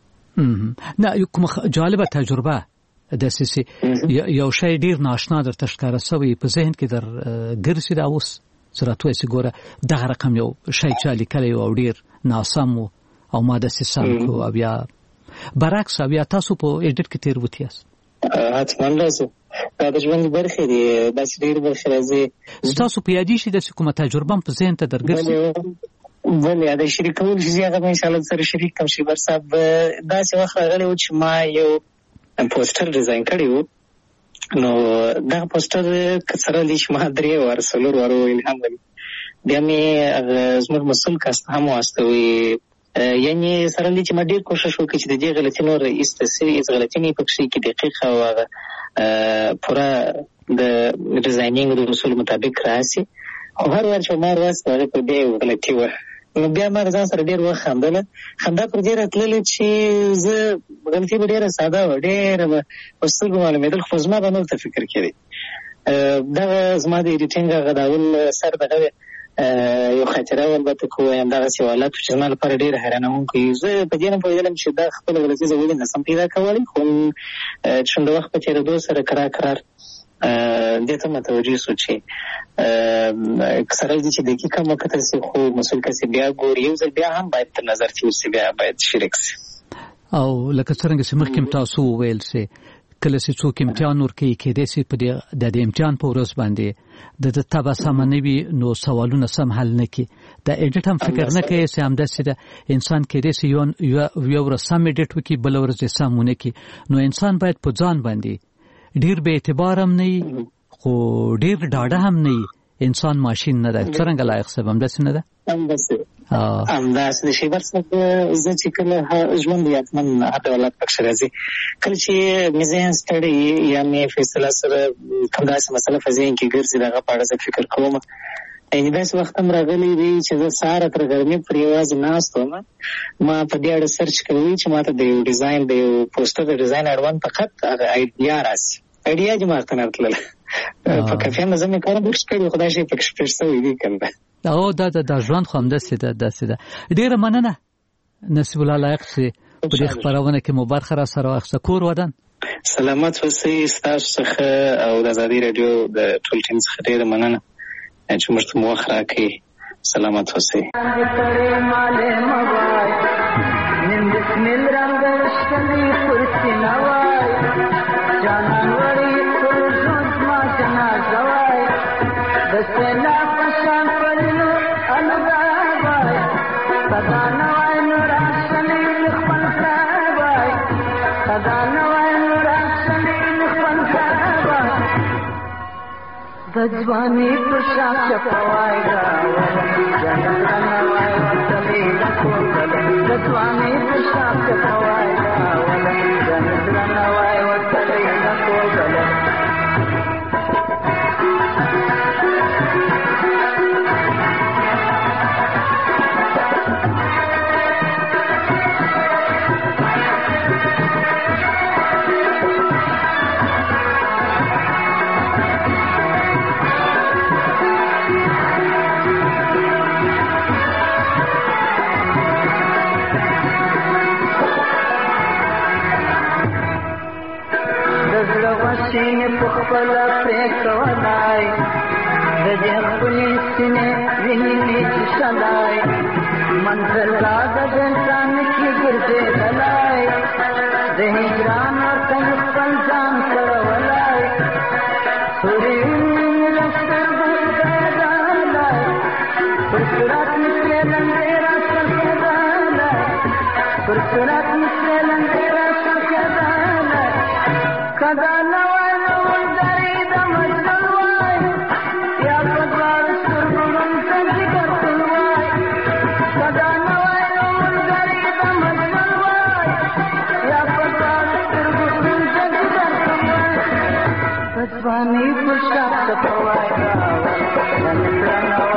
[SPEAKER 4] نه کوم جالبه تجربه د سیسي یو شی ډیر ناشنا در تشکاره سوی په ذهن کې در ګرځي دا اوس سره توې سګوره دغه رقم یو شی چې لیکلی او ډیر ناسم او ما د سیسم کو بیا برعکس بیا تاسو په ایډیټ کې تیر وتیاس
[SPEAKER 7] حتمن راځي دا د ژوند برخه دی دا چې ډیر برخه راځي
[SPEAKER 4] تاسو په یادی شي د کومه تجربه په ذهن ته درګرځي
[SPEAKER 7] ولې دا شریکول چې هغه ان شاء الله سره شریک کوم شي بر صاحب دا چې وخت راغلی و چې ما یو پوسټر ډیزاین کړی و نو دا پوسټر کسره لیش ما درې ور سلور ورو الهام غوي بیا مې زموږ مسول کاست هم واستوي یعنی سره لیش ما ډیر کوشش وکړ چې د دې غلطۍ نور ایستسي از غلطۍ نه پکې کې دقیق او هغه پورا د ډیزاینینګ د اصول مطابق راسي خو هر ور چې ما راستو په دې غلطۍ و نو بیا ما ځان سره ډیر وخت خندل خندا پر دې راتلل چې زه غلطي به ډیره ساده و ډیره وسل معلومېدل خو زما به نور ته فکر کړی دا زما د ایډیټینګ غداول سر دغه یو خاطره البته کوم دا سوالات چې زما لپاره ډیره حیرانونکي زه په دې نه پوهیدم چې دا خپل غلطي زه ولې نسم پیدا کولی خو چې د وخت په تیریدو سره کرار کرار دې ته متوجه شو چې کسره دي چې دقیقه مکتل سي خو مسول کسي بیا ګوري یو ځل بیا هم باید تر نظر کې وسی بیا باید شریک سي
[SPEAKER 4] او لکه څنګه چې مخکې تاسو ویل سي کله چې څوک امتحان ورکوي کې د سي په د امتحان په ورځ باندې د تبسم نه وي نو سوالونه سم حل نه کی د ایډیټ هم فکر نه کوي چې هم د سي انسان کې د سي یو یو رسم ایډیټ وکي بل ورځ سمونه کی نو انسان باید په ځان باندې ډیر به اعتبار هم نه خو ډیر ډاډه هم نه انسان ماشين نه ده څنګه لایق سبب هم داسې نه ده
[SPEAKER 7] هم داسې هم داسې شي ورڅ زه چې کله ژوند یاتمن هغه ولادت پکښ راځي کله چې مې ذهن ستړی یا مې فیصله سره کوم داسې مسله په ذهن کې ګرځي دغه په اړه فکر کوم یعنی داسې وخت هم راغلی دی چې زه سهار تر ګرمۍ پورې یوازې ناست وم ما په دې اړه سرچ کوي چې ما ته د یو ډیزاین د یو پوسټر د ډیزاین اړوند فقط هغه آیډیا راسي اړیا چې ما ته نرتله په کافي اندازه مې کار وکړ چې خدای شي پکې پېښ شوی دی کنه
[SPEAKER 4] او دا د ژوند خو هم داسې ده داسې ده ډېره مننه نصیب الله لایق چې په دې خپرونه کې مو برخه را سره واخیسته کور ودان
[SPEAKER 7] سلامت اوسئ ستاسو څخه او د ازادي رادیو د ټول ټیم څخه ډېره مننه چې موږ ته مو وخت راکړئ سلامت اوسئ
[SPEAKER 9] ځواني پر شاک چپوایګا جنت نوای وتلی لکو ځواني پر شاک چپوایګا جنت نوای وتلی لکو سینې په خپله پرې کولای د دې خپلې سینې وینې مې څښلای منزل لا د انسان کې ګرځېدلی د هجران ورته مې خپل ځان کړولی سورې وینې مې له سترګو ځلېدلی پر صورت مې سرې لنډې راڅرخېدلی پر صورت مې سرې لنډې راڅرخېدلی که دا نه وای نو ملګري د مجنون وای یا په دواړو سترګو ړوند ته ځګر تل وای که دا نه وای نو ملګري د مجنون وای یا په دواړو سترګو ړوند ته ځګر تل وای په ځوانۍ په شاته په وای راول